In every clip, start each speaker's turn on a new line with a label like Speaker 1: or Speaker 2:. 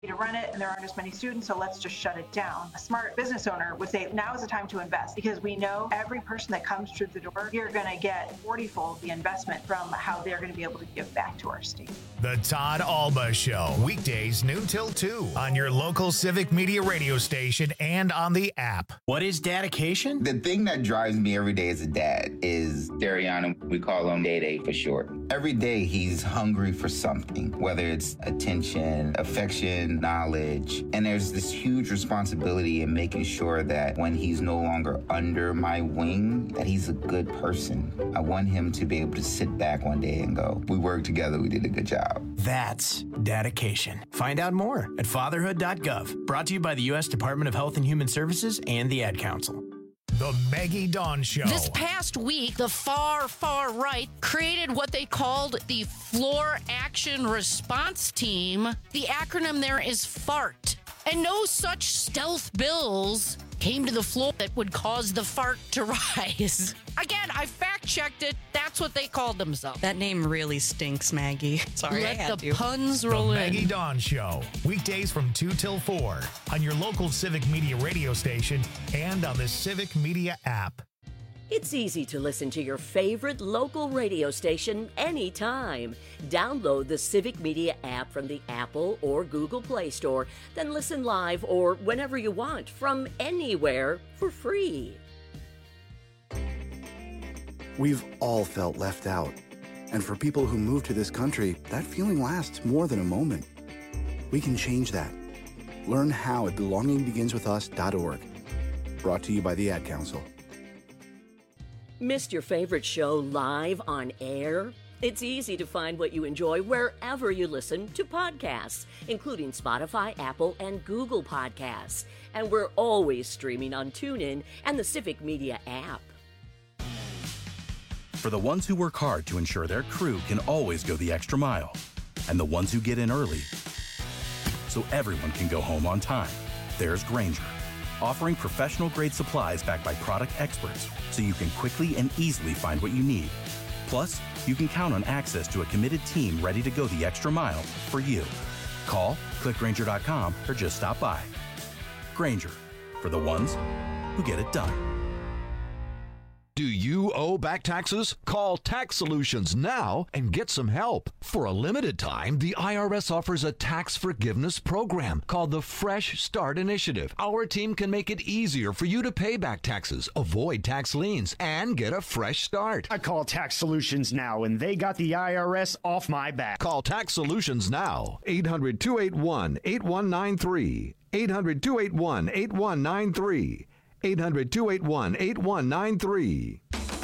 Speaker 1: to run it and there aren't as many students, so let's just shut it down. A smart business owner would say now is the time to invest, because we know every person that comes through the door, you're going to get 40-fold the investment from how they're going to be able to give back to our state.
Speaker 2: The Todd Alba Show, weekdays noon till 2 on your local Civic Media radio station and on the app.
Speaker 3: What is dedication?
Speaker 4: The thing that drives me every day as a dad is Dariana. We call him Day for short. Every day he's hungry for something, whether it's attention, affection, knowledge. And there's this huge responsibility in making sure that when he's no longer under my wing, that he's a good person. I want him to be able to sit back one day and go, we worked together, we did a good job.
Speaker 3: That's dedication. Find out more at fatherhood.gov. Brought to you by the U.S. Department of Health and Human Services and the Ad Council.
Speaker 2: The Maggie Dawn Show.
Speaker 5: This past week, the far right created what they called the Floor Action Response Team. The acronym there is FART. And no such stealth bills came to the floor that would cause the fart to rise. Again, I fact-checked it. That's what they called themselves.
Speaker 6: That name really stinks, Maggie. Sorry, I had
Speaker 5: Let the
Speaker 6: to.
Speaker 5: puns roll
Speaker 2: The
Speaker 5: in.
Speaker 2: Maggie Dawn Show, weekdays from 2 till 4 on your local Civic Media radio station and on the Civic Media app.
Speaker 7: It's easy to listen to your favorite local radio station anytime. Download the Civic Media app from the Apple or Google Play Store, then listen live or whenever you want from anywhere for free.
Speaker 8: We've all felt left out. And for people who move to this country, that feeling lasts more than a moment. We can change that. Learn how at belongingbeginswithus.org. Brought to you by the Ad Council.
Speaker 7: Missed your favorite show live on air? It's easy to find what you enjoy wherever you listen to podcasts, including Spotify, Apple, and Google Podcasts. And we're always streaming on TuneIn and the Civic Media app.
Speaker 9: For the ones who work hard to ensure their crew can always go the extra mile, and the ones who get in early so everyone can go home on time, there's Grainger, offering professional-grade supplies backed by product experts so you can quickly and easily find what you need. Plus, you can count on access to a committed team ready to go the extra mile for you. Call, click Grainger.com, or just stop by. Grainger, for the ones who get it done.
Speaker 10: Do you owe back taxes? Call Tax Solutions now and get some help. For a limited time, the IRS offers a tax forgiveness program called the Fresh Start Initiative. Our team can make it easier for you to pay back taxes, avoid tax liens, and get a fresh start.
Speaker 11: I call Tax Solutions now, and they got the IRS off my back.
Speaker 10: Call Tax Solutions now. 800-281-8193. 800-281-8193. 800-281-8193.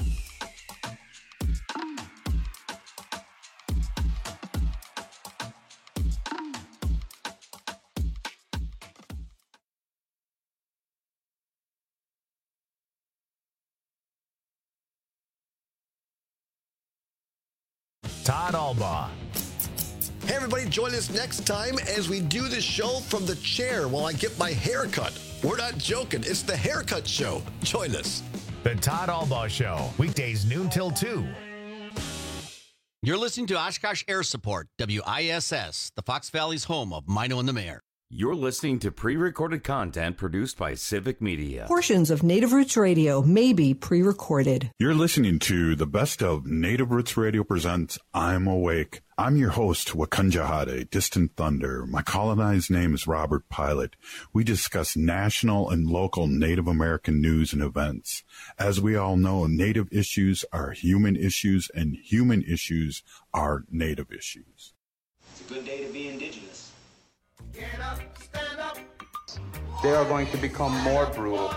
Speaker 2: Todd Alba.
Speaker 12: Hey everybody, join us next time as we do the show from the chair while I get my hair cut. We're not joking. It's the Haircut Show. Join us.
Speaker 2: The Todd Alba Show, weekdays noon till 2.
Speaker 13: You're listening to Oshkosh Air Support, WISS, the Fox Valley's home of Mino and the Mayor.
Speaker 14: You're listening to pre-recorded content produced by Civic Media.
Speaker 15: Portions of Native Roots Radio may be pre-recorded.
Speaker 16: You're listening to the best of Native Roots Radio presents I'm Awake. I'm your host, Wakanja Hade, Distant Thunder. My colonized name is Robert Pilot. We discuss national and local Native American news and events. As we all know, Native issues are human issues, and human issues are Native issues.
Speaker 17: It's a good day to be indigenous.
Speaker 18: Get up, stand up.
Speaker 19: They are going to become more brutal.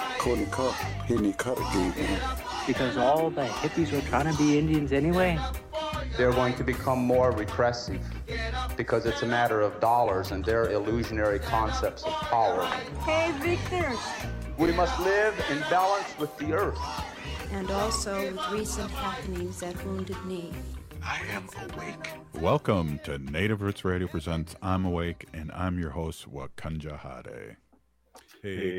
Speaker 20: Because all the hippies were trying to be Indians anyway.
Speaker 19: They're going to become more repressive because it's a matter of dollars and their illusionary concepts of power.
Speaker 6: Hey, Victor.
Speaker 19: We must live in balance with the earth.
Speaker 6: And also with recent happenings at Wounded Knee.
Speaker 16: I am awake. Welcome to Native Roots Radio presents I'm Awake, and I'm your host, Wakanja Hade. Hey,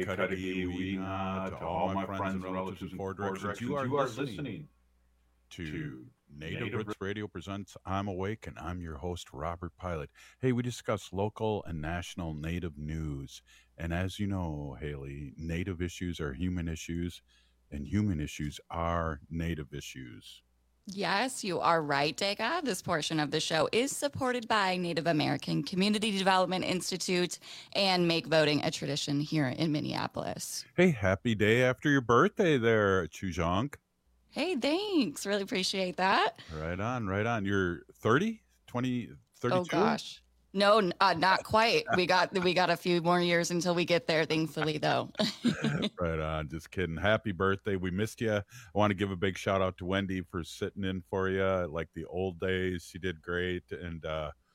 Speaker 16: Katagiwina, to all my friends and relatives in four directions, you are listening to Native Roots Radio presents I'm Awake, and I'm your host, Robert Pilot. Hey, we discuss local and national Native news. And as you know, Haley, Native issues are human issues, and human issues are Native issues.
Speaker 21: Yes, you are right, Dega. This portion of the show is supported by Native American Community Development Institute and Make Voting a Tradition here in Minneapolis.
Speaker 16: Hey, happy day after your birthday there, Chujong.
Speaker 21: Hey, thanks. Really appreciate that.
Speaker 16: Right on, right on. You're 30, 20, 32?
Speaker 21: Oh, gosh. No, not quite. We got a few more years until we get there, thankfully, though.
Speaker 16: Right on. Just kidding. Happy birthday. We missed you. I want to give a big shout out to Wendy for sitting in for you like the old days. She did great. And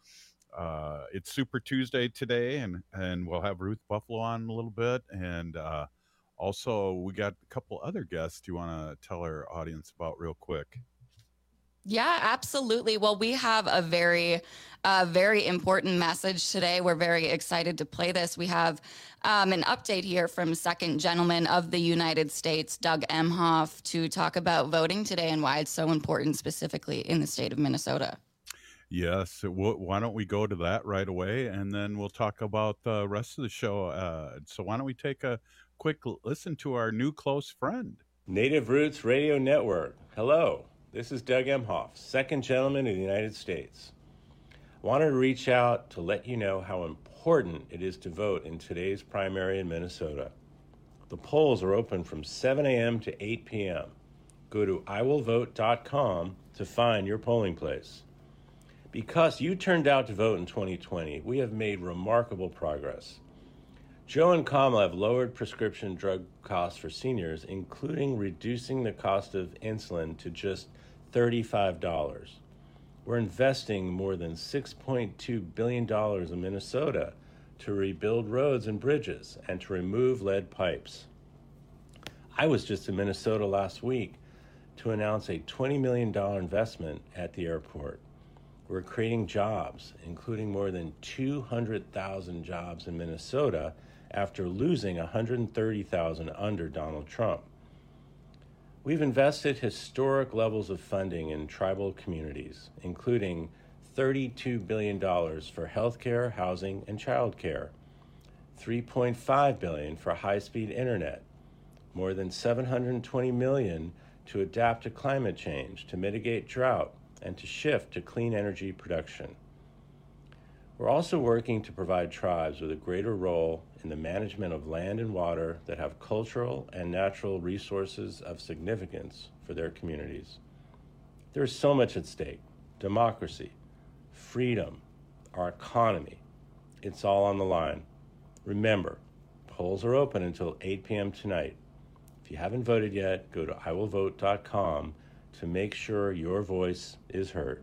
Speaker 16: it's Super Tuesday today, and we'll have Ruth Buffalo on a little bit. And also, we got a couple other guests you want to tell our audience about real quick.
Speaker 21: Yeah, absolutely. Well, we have a very important message today. We're very excited to play this. We have an update here from Second Gentleman of the United States, Doug Emhoff, to talk about voting today and why it's so important specifically in the state of Minnesota.
Speaker 16: Yes. Why don't we go to that right away, and then we'll talk about the rest of the show. So why don't we take a quick listen to our new close friend.
Speaker 22: Native Roots Radio Network. Hello. This is Doug Emhoff, Second Gentleman of the United States. I wanted to reach out to let you know how important it is to vote in today's primary in Minnesota. The polls are open from 7 a.m. to 8 p.m. Go to iwillvote.com to find your polling place. Because you turned out to vote in 2020, we have made remarkable progress. Joe and Kamala have lowered prescription drug costs for seniors, including reducing the cost of insulin to just $35. We're investing more than $6.2 billion in Minnesota to rebuild roads and bridges and to remove lead pipes. I was just in Minnesota last week to announce a $20 million investment at the airport. We're creating jobs, including more than 200,000 jobs in Minnesota after losing 130,000 under Donald Trump. We've invested historic levels of funding in tribal communities, including $32 billion for healthcare, housing, and childcare, $3.5 billion for high-speed internet, more than $720 million to adapt to climate change, to mitigate drought, and to shift to clean energy production. We're also working to provide tribes with a greater role in the management of land and water that have cultural and natural resources of significance for their communities. There is so much at stake: democracy, freedom, our economy. It's all on the line. Remember, polls are open until 8 p.m. tonight. If you haven't voted yet, go to iwillvote.com to make sure your voice is heard.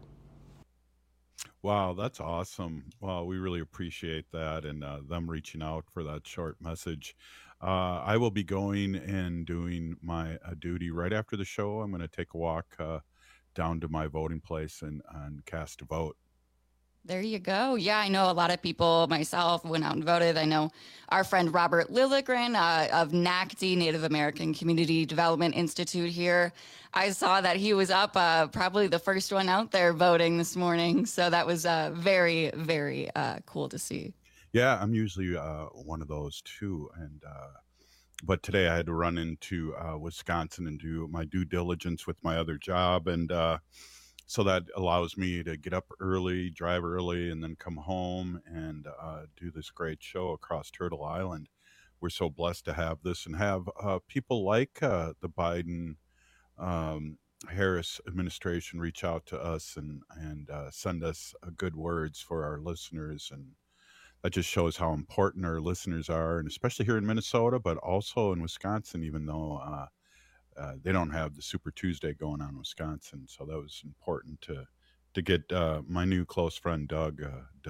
Speaker 16: Wow, that's awesome. Well, we really appreciate that, and them reaching out for that short message. I will be going and doing my duty right after the show. I'm going to take a walk down to my voting place and cast a vote.
Speaker 21: There you go. Yeah, I know a lot of people, myself, went out and voted. I know our friend Robert Lilligren of NACD, Native American Community Development Institute here. I saw that he was up, probably the first one out there voting this morning. So that was very, very cool to see.
Speaker 16: Yeah, I'm usually one of those too. And but today I had to run into Wisconsin and do my due diligence with my other job. And so that allows me to get up early, drive early, and then come home and do this great show across Turtle Island. We're so blessed to have this and have people like the Biden Harris administration reach out to us and send us good words for our listeners. And that just shows how important our listeners are, and especially here in Minnesota, but also in Wisconsin, even though they don't have the Super Tuesday going on in Wisconsin. So that was important to get my new close friend Doug's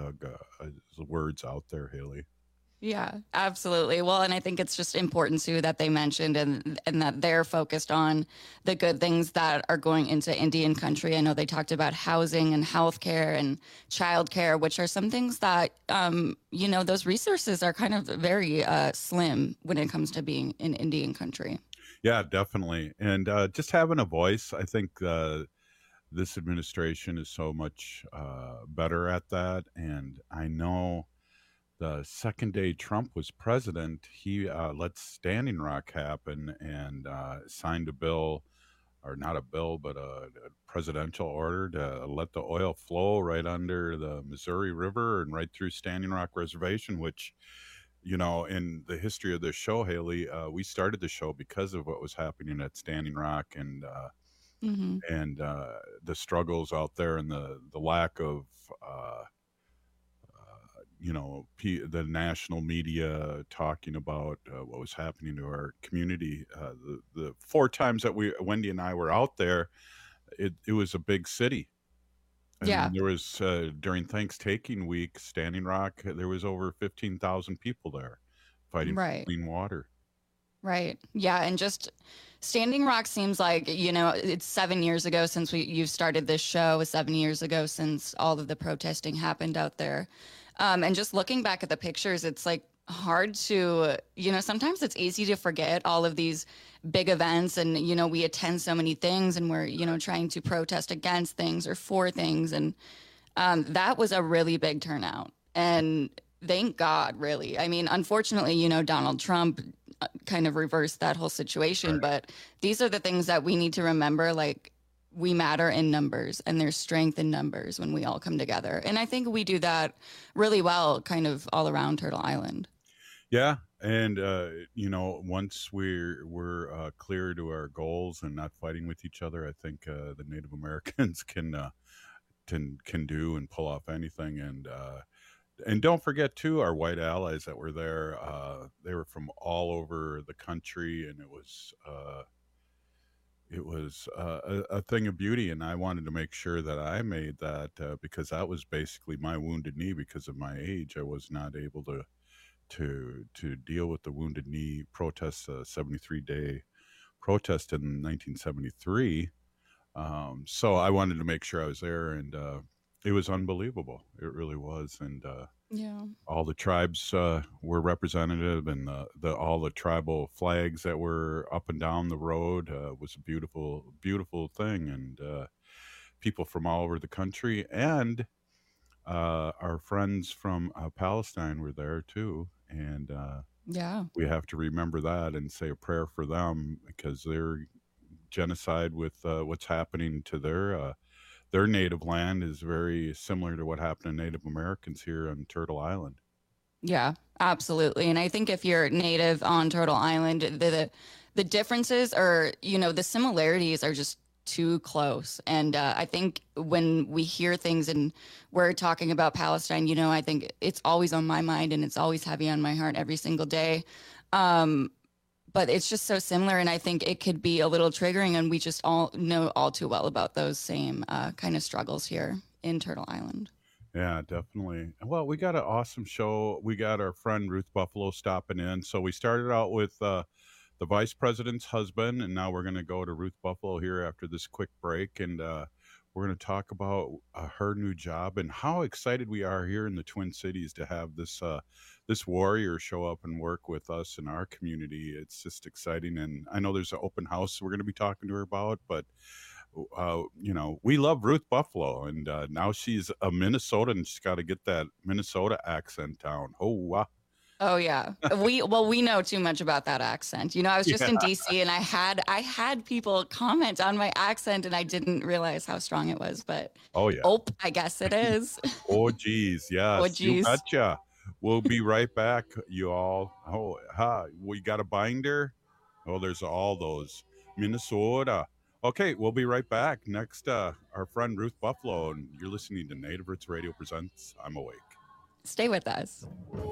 Speaker 16: words out there, Haley.
Speaker 21: Yeah, absolutely. Well, and I think it's just important too that they mentioned and that they're focused on the good things that are going into Indian country. I know they talked about housing and healthcare and childcare, which are some things that, those resources are kind of very slim when it comes to being in Indian country.
Speaker 16: Yeah, definitely. And just having a voice, I think this administration is so much better at that. And I know the second day Trump was president, he let Standing Rock happen and signed a bill, or not a bill, but a presidential order to let the oil flow right under the Missouri River and right through Standing Rock Reservation, which, you know, in the history of this show, Haley, we started the show because of what was happening at Standing Rock and the struggles out there and the lack of, the national media talking about what was happening to our community. The 4 times that Wendy and I were out there, it was a big city. And there was, during Thanksgiving week, Standing Rock, there was over 15,000 people there fighting for clean water.
Speaker 21: Right. Yeah. And just Standing Rock seems like, it's 7 years ago since you've started this show, 7 years ago since all of the protesting happened out there. And just looking back at the pictures, it's like hard to, sometimes it's easy to forget all of these big events and, we attend so many things and we're, trying to protest against things or for things. And that was a really big turnout. And thank God, really. I mean, unfortunately, Donald Trump kind of reversed that whole situation. But these are the things that we need to remember, like, we matter in numbers and there's strength in numbers when we all come together. And I think we do that really well kind of all around Turtle Island.
Speaker 16: Yeah. And, once we're clear to our goals and not fighting with each other, I think the Native Americans can do and pull off anything. And don't forget, too, our white allies that were there. They were from all over the country, and it was a thing of beauty. And I wanted to make sure that I made that because that was basically my wounded knee. Because of my age, I was not able to deal with the wounded knee protest, 73-day protest in 1973. So I wanted to make sure I was there, and it was unbelievable. It really was. And all the tribes were representative, and all the tribal flags that were up and down the road was a beautiful, beautiful thing. And people from all over the country and our friends from Palestine were there too. And we have to remember that and say a prayer for them, because their genocide with what's happening to their native land is very similar to what happened to Native Americans here on Turtle Island.
Speaker 21: Yeah, absolutely. And I think if you're Native on Turtle Island, the differences are, the similarities are just too close. And I think when we hear things and we're talking about Palestine, I think it's always on my mind and it's always heavy on my heart every single day. But it's just so similar, and I think it could be a little triggering, and we just all know all too well about those same kind of struggles here in Turtle Island.
Speaker 16: Yeah, definitely. Well, we got an awesome show. We got our friend Ruth Buffalo stopping in. So we started out with the vice president's husband, and now we're going to go to Ruth Buffalo here after this quick break, and we're going to talk about her new job and how excited we are here in the Twin Cities to have this warrior show up and work with us in our community. It's just exciting. And I know there's an open house we're going to be talking to her about, but we love Ruth Buffalo, and now she's a Minnesotan, and she's got to get that Minnesota accent down. Oh, wow.
Speaker 21: Oh yeah. We know too much about that accent. I was just in DC, and I had people comment on my accent, and I didn't realize how strong it was, but I guess it is.
Speaker 16: Oh geez. Yes. Oh, geez. You betcha. We'll be right back, you all. We got a binder. Oh, there's all those. Minnesota. Okay, we'll be right back. Next, our friend Ruth Buffalo, and you're listening to Native Roots Radio presents I'm Awake.
Speaker 21: Stay with us.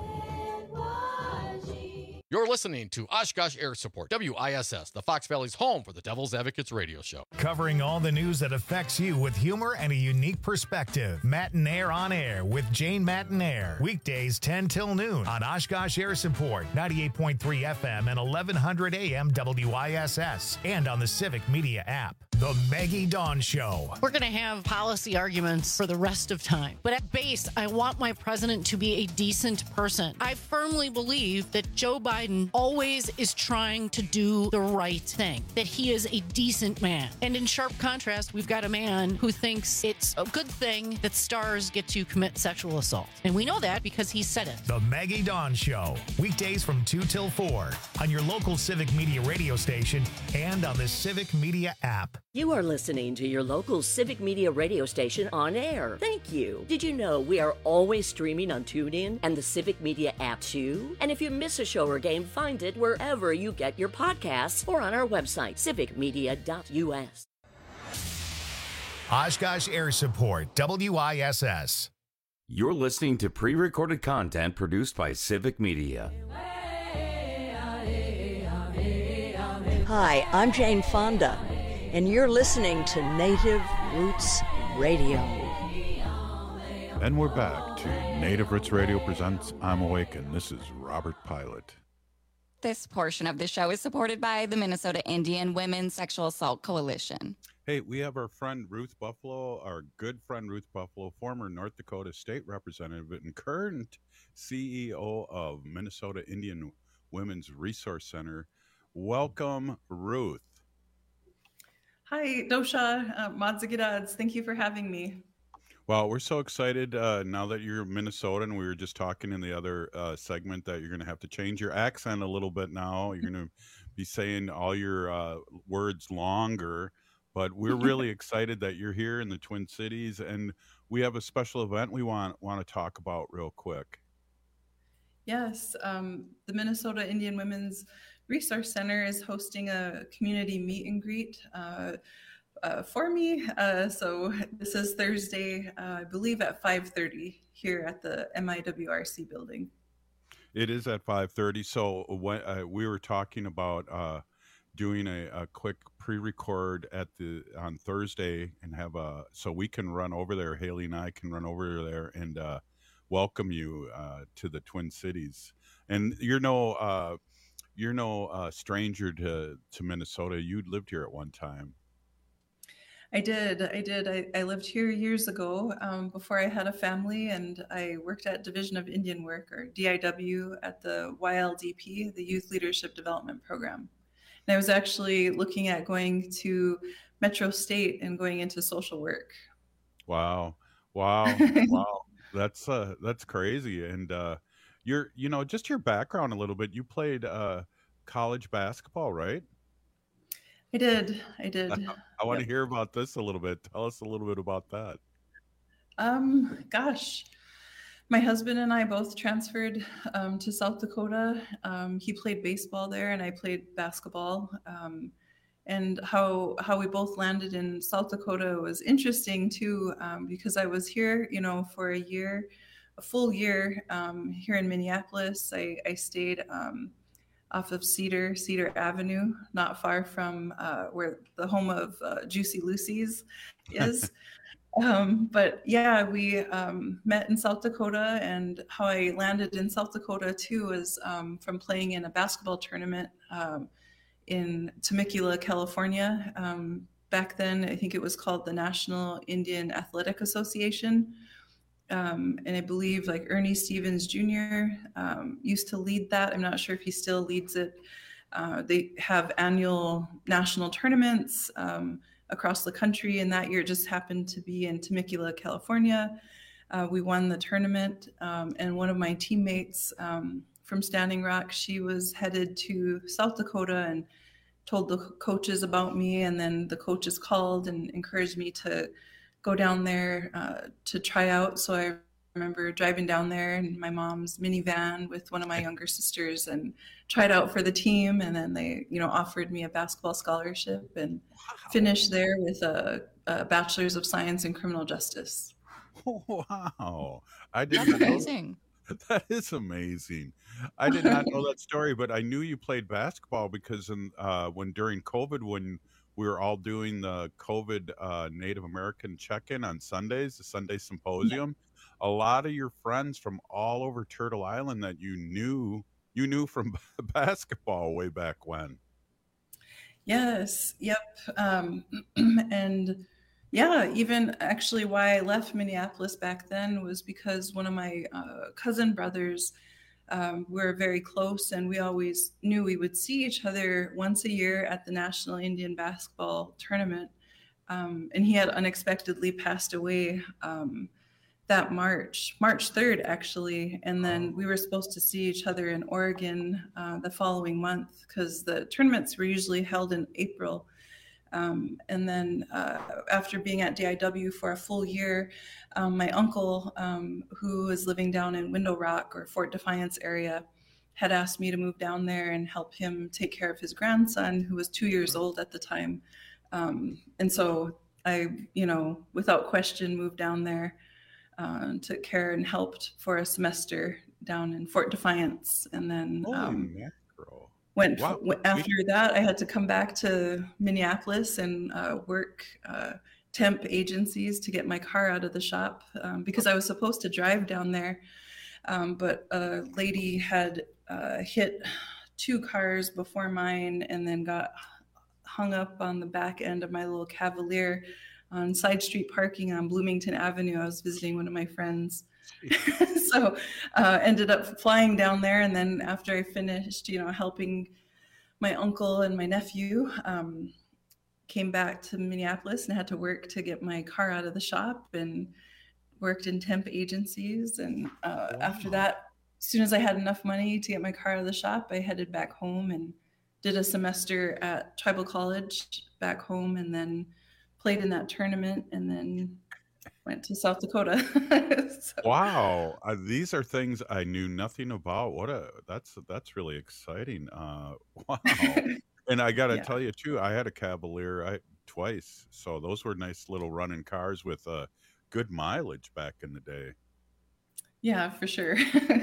Speaker 1: You're listening to Oshkosh Air Support, WISS, the Fox Valley's home for the Devil's Advocates radio show.
Speaker 2: Covering all the news that affects you with humor and a unique perspective. Matinaire on Air with Jane Matinaire. Weekdays 10 till noon on Oshkosh Air Support, 98.3 FM and 1100 AM WISS, and on the Civic Media app. The Maggie Dawn Show.
Speaker 5: We're going to have policy arguments for the rest of time. But at base, I want my president to be a decent person. I firmly believe that Joe Biden always is trying to do the right thing, that he is a decent man. And in sharp contrast, we've got a man who thinks it's a good thing that stars get to commit sexual assault. And we know that because he said it.
Speaker 2: The Maggie Dawn Show. Weekdays from 2 till 4 on your local Civic Media radio station and on the Civic Media app.
Speaker 7: You are listening to your local Civic Media radio station on air. Thank you. Did you know we are always streaming on TuneIn and the Civic Media app too? And if you miss a show or game, find it wherever you get your podcasts or on our website, civicmedia.us.
Speaker 2: Oshkosh Air Support, WISS.
Speaker 14: You're listening to pre-recorded content produced by Civic Media.
Speaker 3: Hi, I'm Jane Fonda, and you're listening to Native Roots Radio.
Speaker 16: And we're back to Native Roots Radio presents I'm Awake, and this is Robert Pilot.
Speaker 21: This portion of the show is supported by the Minnesota Indian Women's Sexual Assault Coalition.
Speaker 16: Hey, we have our friend Ruth Buffalo, our good friend Ruth Buffalo, former North Dakota State Representative and current CEO of Minnesota Indian Women's Resource Center. Welcome, Ruth.
Speaker 4: Hi, Dosha, Madzagadads. Thank you for having me.
Speaker 16: Well, we're so excited now that you're Minnesotan. We were just talking in the other segment that you're going to have to change your accent a little bit now. You're going to be saying all your words longer. But we're really excited that you're here in the Twin Cities, and we have a special event we want to talk about real quick.
Speaker 4: Yes, the Minnesota Indian Women's Resource Center is hosting a community meet and greet for me. So this is Thursday, I believe at 5:30 here at the MIWRC building.
Speaker 16: It is at 5:30. So when we were talking about doing a quick pre-record on Thursday and have so we can run over there. Haley and I can run over there and welcome you to the Twin Cities. And you're no stranger to Minnesota. You lived here at one time.
Speaker 4: I did. I lived here years ago before I had a family, and I worked at Division of Indian Work, or DIW, at the YLDP, the Youth Leadership Development Program. And I was actually looking at going to Metro State and going into social work. Wow.
Speaker 16: That's crazy. And just your background a little bit. You played college basketball, right?
Speaker 4: I did.
Speaker 16: I want to hear about this a little bit. Tell us a little bit about that.
Speaker 4: Gosh. My husband and I both transferred to South Dakota. He played baseball there, and I played basketball. And how we both landed in South Dakota was interesting too, because I was here, for a full year here in Minneapolis. I stayed off of Cedar Avenue, not far from where the home of Juicy Lucy's is. But yeah, we met in South Dakota, and how I landed in South Dakota too is from playing in a basketball tournament in Temecula, California. Back then, I think it was called the National Indian Athletic Association. And I believe like Ernie Stevens Jr. Used to lead that. I'm not sure if he still leads it. They have annual national tournaments across the country, and that year just happened to be in Temecula, California. We won the tournament, and one of my teammates from Standing Rock, she was headed to South Dakota and told the coaches about me, and then the coaches called and encouraged me to go down there to try out. So I remember driving down there in my mom's minivan with one of my younger sisters and tried out for the team. And then they, offered me a basketball scholarship and finished there with a Bachelor's of Science in Criminal Justice.
Speaker 16: Wow.
Speaker 21: That's amazing.
Speaker 16: That is amazing. I did not know that story, but I knew you played basketball because when during COVID, when we were all doing the COVID Native American check-in on Sundays, the Sunday Symposium, a lot of your friends from all over Turtle Island that you knew from basketball way back when.
Speaker 4: Yes. Yep. And yeah, even actually why I left Minneapolis back then was because one of my cousin brothers were very close, and we always knew we would see each other once a year at the National Indian Basketball Tournament. And he had unexpectedly passed away that March 3rd, actually. And then we were supposed to see each other in Oregon the following month, because the tournaments were usually held in April. And then after being at DIW for a full year, my uncle, who was living down in Window Rock or Fort Defiance area, had asked me to move down there and help him take care of his grandson, who was 2 years old at the time. And so I, without question, moved down there, took care and helped for a semester down in Fort Defiance. And then after that, I had to come back to Minneapolis and work temp agencies to get my car out of the shop, because I was supposed to drive down there. But a lady had hit 2 cars before mine and then got hung up on the back end of my little Cavalier on side street parking on Bloomington Avenue. I was visiting one of my friends. So ended up flying down there. And then after I finished, helping my uncle and my nephew, came back to Minneapolis and had to work to get my car out of the shop, and worked in temp agencies. And after that, as soon as I had enough money to get my car out of the shop, I headed back home and did a semester at Tribal College back home, and then played in that tournament, and then went to South Dakota.
Speaker 8: Wow. These are things I knew nothing about. That's really exciting. Wow. And I got to tell you too, I had a Cavalier twice. So those were nice little running cars with good mileage back in the day.
Speaker 4: Yeah, for sure.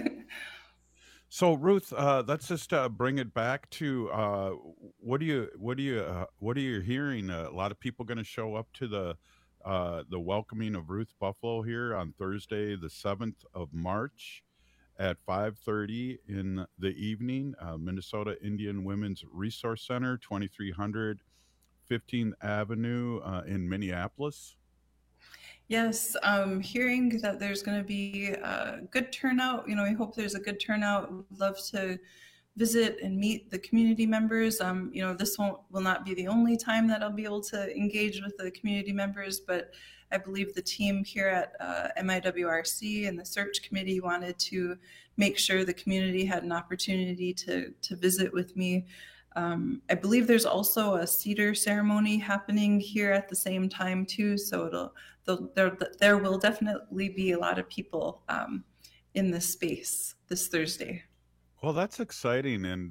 Speaker 8: So Ruth, let's just bring it back to what are you hearing? A lot of people going to show up to the welcoming of Ruth Buffalo here on Thursday, the 7th of March at 5:30 in the evening. Minnesota Indian Women's Resource Center, 2300 15th Avenue in Minneapolis.
Speaker 4: Yes, hearing that there's going to be a good turnout. I hope there's a good turnout. Would love to visit and meet the community members. This will not be the only time that I'll be able to engage with the community members, but I believe the team here at MIWRC and the search committee wanted to make sure the community had an opportunity to visit with me. I believe there's also a cedar ceremony happening here at the same time too, so there will definitely be a lot of people in this space this Thursday.
Speaker 8: Well, that's exciting, and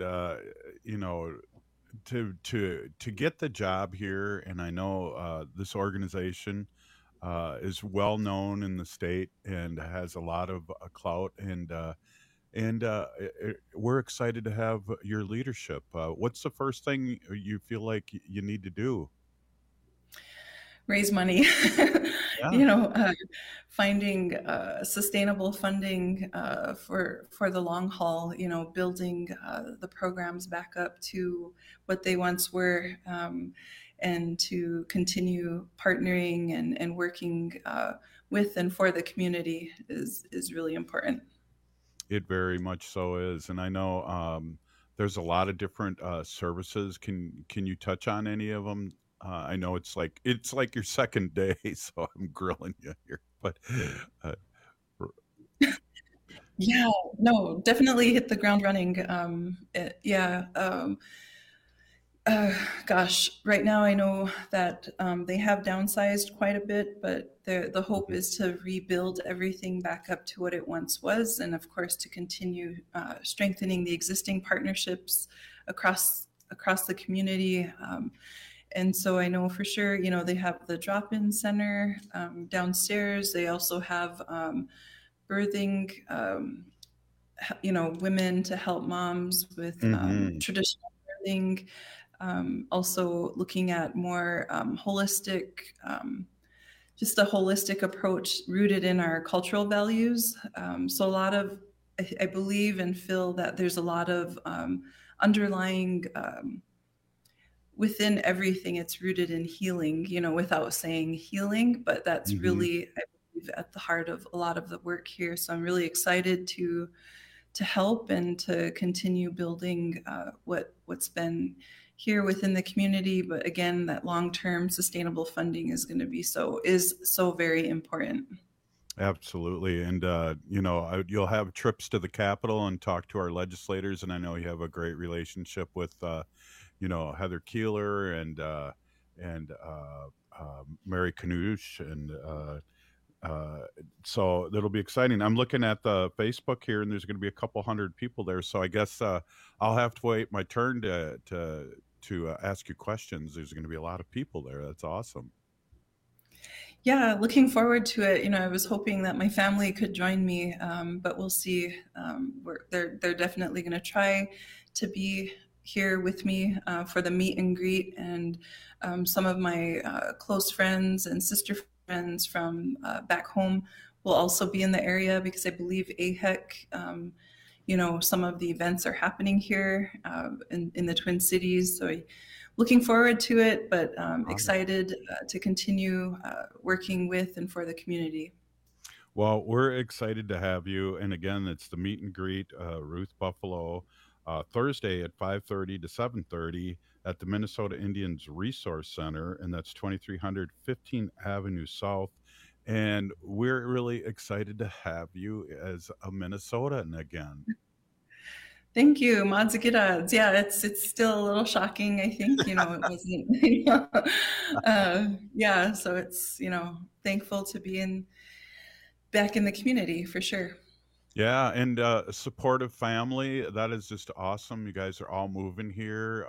Speaker 8: to get the job here, and I know this organization is well known in the state and has a lot of clout, and we're excited to have your leadership. What's the first thing you feel like you need to do?
Speaker 4: Raise money. Finding sustainable funding for the long haul, building the programs back up to what they once were, and to continue partnering and working with and for the community is really important.
Speaker 8: It very much so is. And I know there's a lot of different services. Can you touch on any of them? I know it's like your second day, so I'm grilling you here, but
Speaker 4: yeah, no, definitely hit the ground running. Gosh, right now I know that they have downsized quite a bit, but the hope is to rebuild everything back up to what it once was, and of course to continue strengthening the existing partnerships across the community. And so I know for sure, they have the drop-in center downstairs. They also have birthing, women to help moms with traditional birthing. Also looking at more holistic, just a holistic approach rooted in our cultural values. So a lot of, I believe and feel that there's a lot of underlying within everything, it's rooted in healing, without saying healing, but that's really, I believe, at the heart of a lot of the work here. So I'm really excited to help and to continue building what's been here within the community. But again, that long-term sustainable funding is going to be so very important.
Speaker 8: Absolutely. And, you'll have trips to the Capitol and talk to our legislators. And I know you have a great relationship with, Heather Keeler and Mary Knoosh. And so that'll be exciting. I'm looking at the Facebook here, and there's going to be a couple hundred people there. So I guess I'll have to wait my turn to ask you questions. There's going to be a lot of people there. That's awesome.
Speaker 4: Yeah, looking forward to it. I was hoping that my family could join me, but we'll see. They're definitely going to try to be here with me for the meet and greet, and some of my close friends and sister friends from back home will also be in the area, because I believe AHEC, some of the events are happening here in the Twin Cities. So looking forward to it, but excited to continue working with and for the community.
Speaker 8: Well, we're excited to have you. And again, it's the meet and greet, Ruth Buffalo, Thursday at 5:30 to 7:30 at the Minnesota Indians Resource Center, and that's 2300 15th Avenue South. And we're really excited to have you as a Minnesotan again.
Speaker 4: Thank you, Madzigidads. Yeah, it's still a little shocking. I think, it wasn't, so it's, thankful to be back in the community for sure.
Speaker 8: Yeah, and a supportive family. That is just awesome. You guys are all moving here,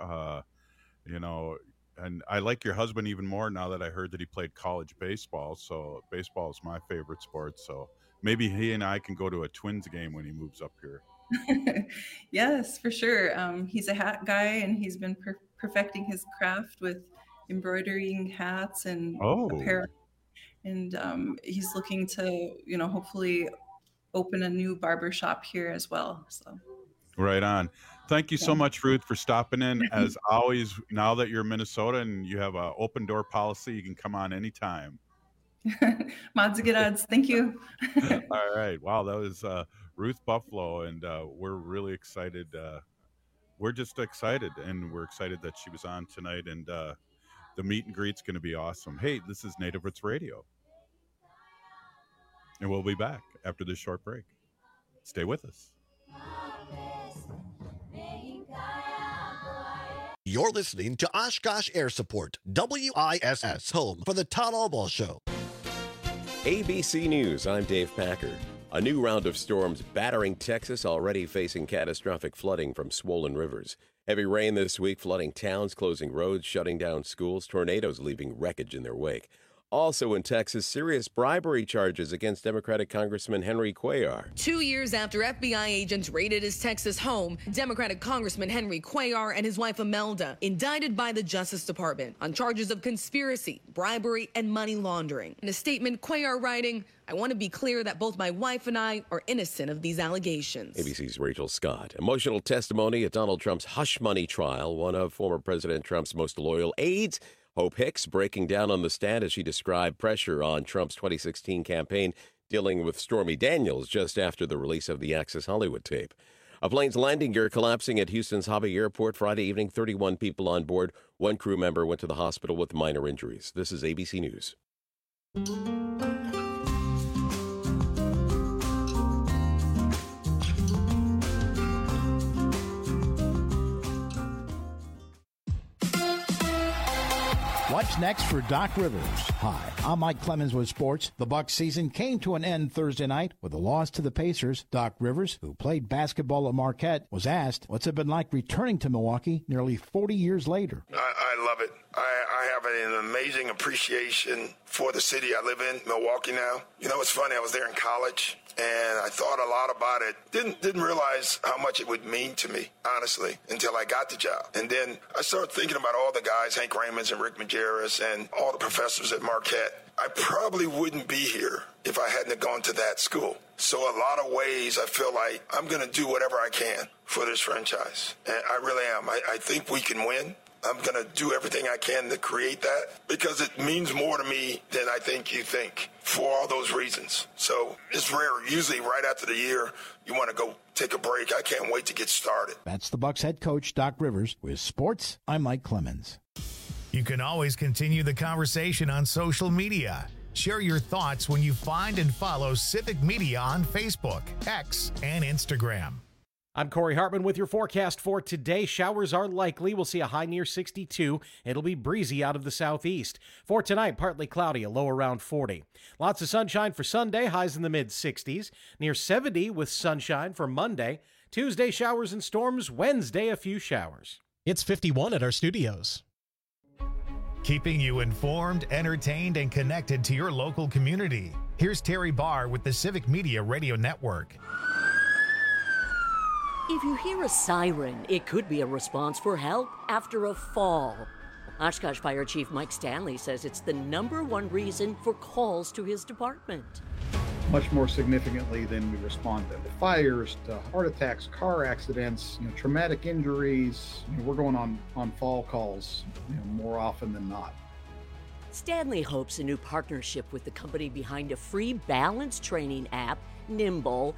Speaker 8: and I like your husband even more now that I heard that he played college baseball. So baseball is my favorite sport. So maybe he and I can go to a Twins game when he moves up here.
Speaker 4: Yes, for sure. He's a hat guy, and he's been perfecting his craft with embroidering hats and apparel. And he's looking to, hopefully open a new barber shop here as well. So
Speaker 8: right on. Thank you so much, Ruth, for stopping in. As always, now that you're in Minnesota and you have an open door policy, you can come on anytime.
Speaker 4: Madzigidads. Thank you.
Speaker 8: All right. Wow, that was Ruth Buffalo, and we're really excited. We're just excited, and we're excited that she was on tonight, and the meet and greet's going to be awesome. Hey, this is Native Roots Radio, and we'll be back after this short break. Stay with us.
Speaker 12: You're listening to Oshkosh Air Support, WISS, home for the Todd Albaugh Show.
Speaker 9: ABC News, I'm Dave Packard. A new round of storms battering Texas, already facing catastrophic flooding from swollen rivers. Heavy rain this week flooding towns, closing roads, shutting down schools, tornadoes leaving wreckage in their wake. Also in Texas, serious bribery charges against Democratic Congressman Henry Cuellar.
Speaker 11: 2 years after FBI agents raided his Texas home, Democratic Congressman Henry Cuellar and his wife Imelda indicted by the Justice Department on charges of conspiracy, bribery, and money laundering. In a statement, Cuellar writing, "I want to be clear that both my wife and I are innocent of these allegations."
Speaker 9: ABC's Rachel Scott. Emotional testimony at Donald Trump's hush money trial. One of former President Trump's most loyal aides, Hope Hicks, breaking down on the stand as she described pressure on Trump's 2016 campaign dealing with Stormy Daniels just after the release of the Access Hollywood tape. A plane's landing gear collapsing at Houston's Hobby Airport Friday evening, 31 people on board. One crew member went to the hospital with minor injuries. This is ABC News.
Speaker 23: What's next for Doc Rivers? Hi, I'm Mike Clemens with sports. The Bucs season came to an end Thursday night with a loss to the Pacers. Doc Rivers, who played basketball at Marquette, was asked, what's it been like returning to Milwaukee nearly 40 years later?
Speaker 24: I love it. I have an amazing appreciation for the city I live in, Milwaukee now. You know, it's funny, I was there in college, and I thought a lot about it. Didn't realize how much it would mean to me, honestly, until I got the job. And then I started thinking about all the guys, Hank Raymonds and Rick Majerus, and all the professors at Marquette. I probably wouldn't be here if I hadn't gone to that school. So a lot of ways I feel like I'm going to do whatever I can for this franchise. And I really am. I think we can win. I'm going to do everything I can to create that because it means more to me than I think you think for all those reasons. So it's rare. Usually right after the year, you want to go take a break. I can't wait to get started.
Speaker 23: That's the Bucs head coach, Doc Rivers. With sports, I'm Mike Clemens.
Speaker 2: You can always continue the conversation on social media. Share your thoughts when you find and follow Civic Media on Facebook, X, and Instagram.
Speaker 10: I'm Corey Hartman with your forecast for today. Showers are likely. We'll see a high near 62. It'll be breezy out of the southeast. For tonight, partly cloudy, a low around 40. Lots of sunshine for Sunday, highs in the mid-60s. Near 70 with sunshine for Monday. Tuesday, showers and storms. Wednesday, a few showers.
Speaker 13: It's 51 at our studios.
Speaker 2: Keeping you informed, entertained, and connected to your local community. Here's Terry Barr with the Civic Media Radio Network.
Speaker 7: If you hear a siren, it could be a response for help after a fall. Oshkosh Fire Chief Mike Stanley says it's the #1 reason for calls to his department.
Speaker 15: Much more significantly than we respond to fires, to heart attacks, car accidents, traumatic injuries. We're going on fall calls more often than not.
Speaker 7: Stanley hopes a new partnership with the company behind a free balance training app, Nimble,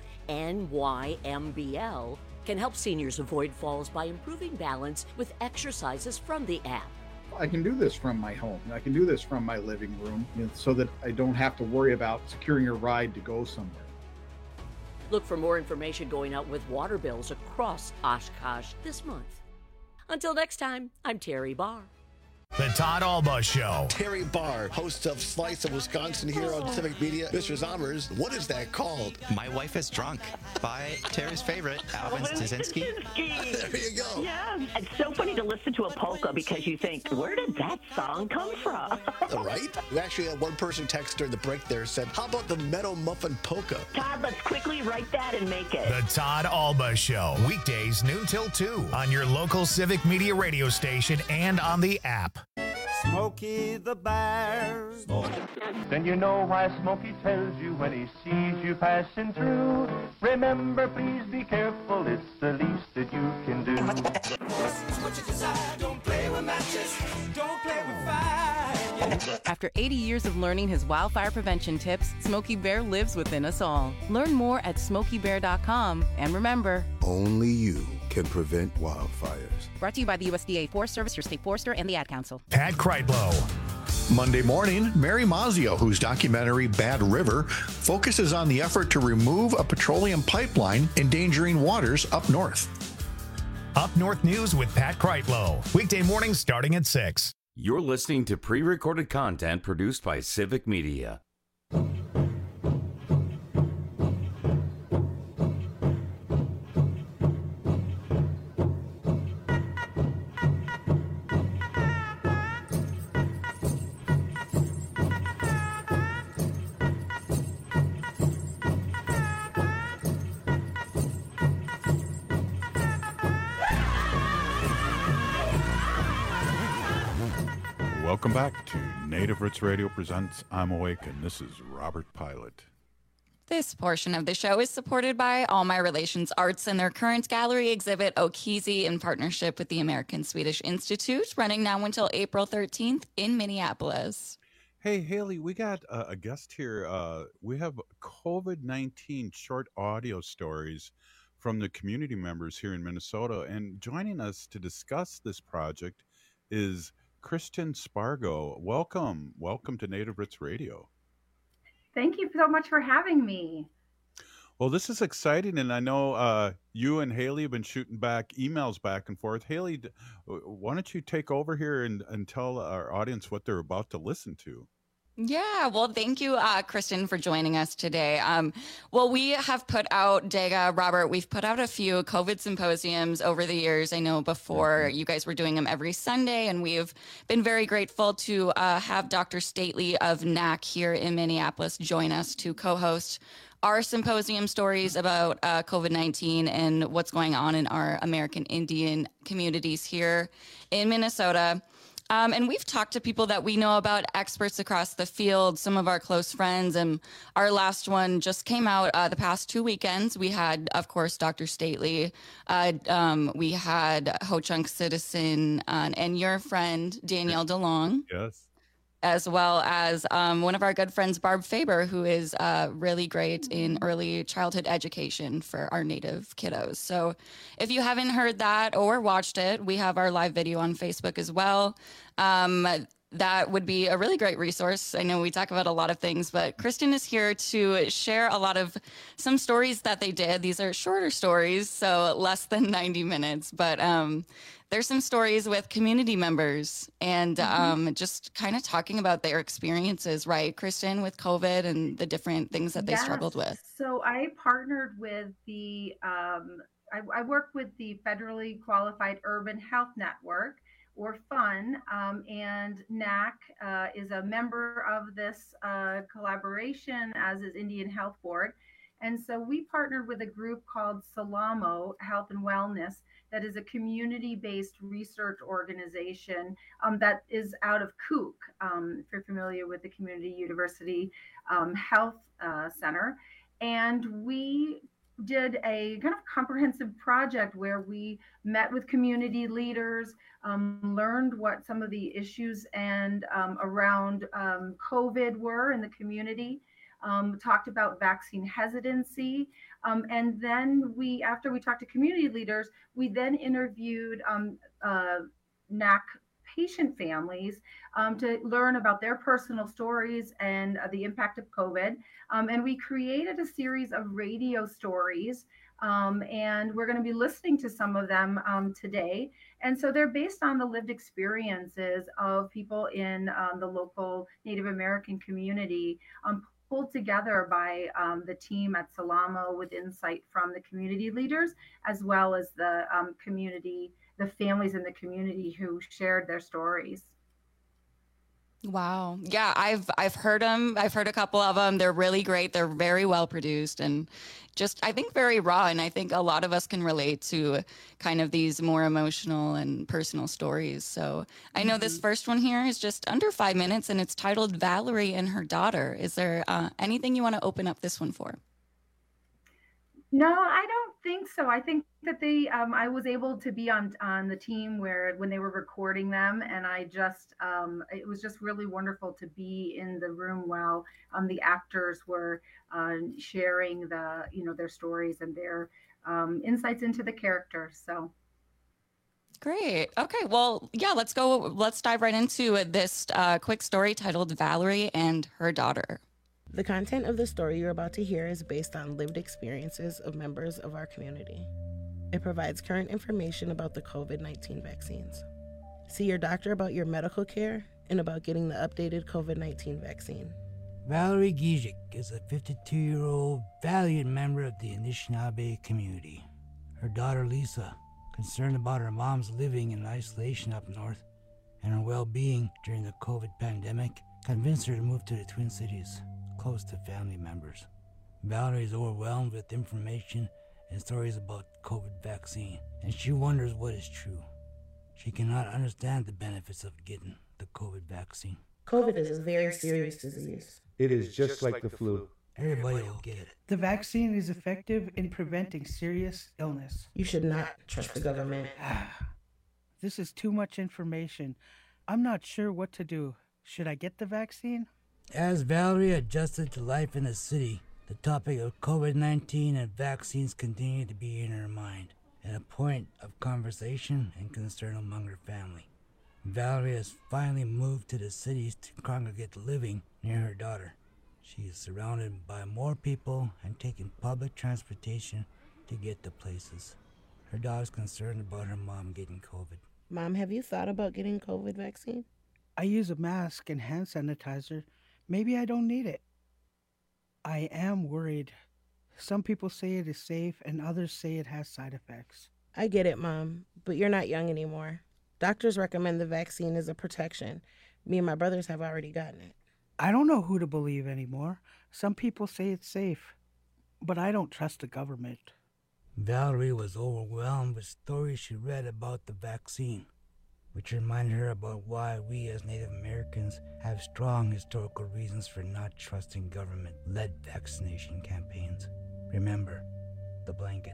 Speaker 7: NYMBL, can help seniors avoid falls by improving balance with exercises from the app.
Speaker 15: I can do this from my home. I can do this from my living room so that I don't have to worry about securing a ride to go somewhere.
Speaker 7: Look for more information going out with water bills across Oshkosh this month. Until next time, I'm Terry Barr.
Speaker 2: The Todd Alba Show.
Speaker 12: Terry Barr, host of Slice of Wisconsin here on Civic Media. Mr. Zommers, what is that called?
Speaker 17: My Wife is Drunk by Terry's favorite, Alvin Staszynski.
Speaker 12: There you go.
Speaker 25: Yeah, it's so funny to listen to a polka because you think, where did that song come from?
Speaker 12: Right? We actually had one person text during the break there said, how about the Meadow Muffin Polka?
Speaker 25: Todd, let's quickly write that and make it.
Speaker 2: The Todd Alba Show, weekdays noon till 2 on your local Civic Media radio station and on the app.
Speaker 18: Smokey the Bear.
Speaker 26: Then you know why Smokey tells you when he sees you passing through. Remember, please be careful, it's the least that you can do.
Speaker 18: What you desire, don't play with matches, don't play with fire.
Speaker 27: After 80 years of learning his wildfire prevention tips, Smokey Bear lives within us all. Learn more at SmokeyBear.com. And remember,
Speaker 28: only you can prevent wildfires.
Speaker 27: Brought to you by the USDA Forest Service, your state forester, and the Ad Council.
Speaker 2: Pat Kreitlow.
Speaker 29: Monday morning, Mary Mazzio, whose documentary Bad River focuses on the effort to remove a petroleum pipeline endangering waters up north.
Speaker 2: Up North News with Pat Kreitlow. Weekday mornings starting at 6.
Speaker 14: You're listening to pre-recorded content produced by Civic Media.
Speaker 8: Welcome back to Native Roots Radio presents I'm Awake, and this is Robert Pilot.
Speaker 21: This portion of the show is supported by All My Relations Arts and their current gallery exhibit, Okizi, in partnership with the American Swedish Institute, running now until April 13th in Minneapolis.
Speaker 8: Hey, Haley, we got a guest here. We have COVID-19 short audio stories from the community members here in Minnesota, and joining us to discuss this project is Kristen Spargo. Welcome to Native Roots Radio.
Speaker 30: Thank you so much for having me.
Speaker 8: Well, this is exciting, and I know you and Haley have been shooting back emails back and forth. Haley, why don't you take over here and tell our audience what they're about to listen to?
Speaker 21: Yeah, well, thank you, Kristen, for joining us today. Well, we have put out, Dega, Robert, we've put out a few COVID symposiums over the years. I know before you guys were doing them every Sunday, and we've been very grateful to have Dr. Stately of NAC here in Minneapolis join us to co-host our symposium stories about COVID-19 and what's going on in our American Indian communities here in Minnesota. And we've talked to people that we know about, experts across the field, some of our close friends. And our last one just came out the past 2 weekends. We had, of course, Dr. Stately. We had Ho Chunk Citizen and your friend, Danielle DeLong.
Speaker 8: Yes.
Speaker 21: As well as one of our good friends, Barb Faber, who is really great in early childhood education for our Native kiddos. So if you haven't heard that or watched it, we have our live video on Facebook as well. That would be a really great resource. I know we talk about a lot of things, but Kristen is here to share some stories that they did. These are shorter stories, so less than 90 minutes, but there's some stories with community members and just kind of talking about their experiences, right, Kristen, with COVID and the different things that they struggled with.
Speaker 30: So I partnered with I work with the Federally Qualified Urban Health Network, or FUN, and NAC is a member of this collaboration, as is Indian Health Board. And so we partnered with a group called Salamo Health and Wellness, that is a community-based research organization that is out of Kook, if you're familiar with the Community University Health Center. And we did a kind of comprehensive project where we met with community leaders, learned what some of the issues and around COVID were in the community, talked about vaccine hesitancy. And then after we talked to community leaders, we then interviewed NAC patient families to learn about their personal stories and the impact of COVID. And we created a series of radio stories, and we're going to be listening to some of them today. And so they're based on the lived experiences of people in the local Native American community, pulled together by the team at Salamo with insight from the community leaders, as well as the the families in the community who shared their stories.
Speaker 21: Wow. Yeah, I've heard them. I've heard a couple of them. They're really great. They're very well produced and just, I think, very raw. And I think a lot of us can relate to kind of these more emotional and personal stories. So I know this first one here is just under 5 minutes and it's titled Valerie and Her Daughter. Is there anything you want to open up this one for?
Speaker 30: No, I don't think so. I think that I was able to be on the team when they were recording them, and I just, it was just really wonderful to be in the room while the actors were sharing their stories and their insights into the characters. So.
Speaker 21: Great. Okay. Well, yeah, let's go. Let's dive right into this quick story titled Valerie and Her Daughter.
Speaker 1: The content of the story you're about to hear is based on lived experiences of members of our community. It provides current information about the COVID-19 vaccines. See your doctor about your medical care and about getting the updated COVID-19 vaccine.
Speaker 3: Valerie Gizik is a 52-year-old valiant member of the Anishinaabe community. Her daughter Lisa, concerned about her mom's living in isolation up north and her well-being during the COVID pandemic, convinced her to move to the Twin Cities, close to family members. Valerie is overwhelmed with information and stories about COVID vaccine, and she wonders what is true. She cannot understand the benefits of getting the COVID vaccine.
Speaker 1: COVID is a very serious disease.
Speaker 4: It is just like the flu.
Speaker 3: Everybody will get it.
Speaker 5: The vaccine is effective in preventing serious illness.
Speaker 1: You should not trust the government.
Speaker 5: This is too much information. I'm not sure what to do. Should I get the vaccine?
Speaker 3: As Valerie adjusted to life in the city, the topic of COVID-19 and vaccines continued to be in her mind, and a point of conversation and concern among her family. Valerie has finally moved to the cities to congregate living near her daughter. She is surrounded by more people and taking public transportation to get to places. Her daughter's concerned about her mom getting COVID.
Speaker 1: Mom, have you thought about getting COVID vaccine?
Speaker 5: I use a mask and hand sanitizer. Maybe I don't need it. I am worried. Some people say it is safe and others say it has side effects.
Speaker 1: I get it, Mom, but you're not young anymore. Doctors recommend the vaccine as a protection. Me and my brothers have already gotten it.
Speaker 5: I don't know who to believe anymore. Some people say it's safe, but I don't trust the government.
Speaker 3: Valerie was overwhelmed with stories she read about the vaccine. which reminded her about why we as Native Americans have strong historical reasons for not trusting government-led vaccination campaigns. Remember, the blanket.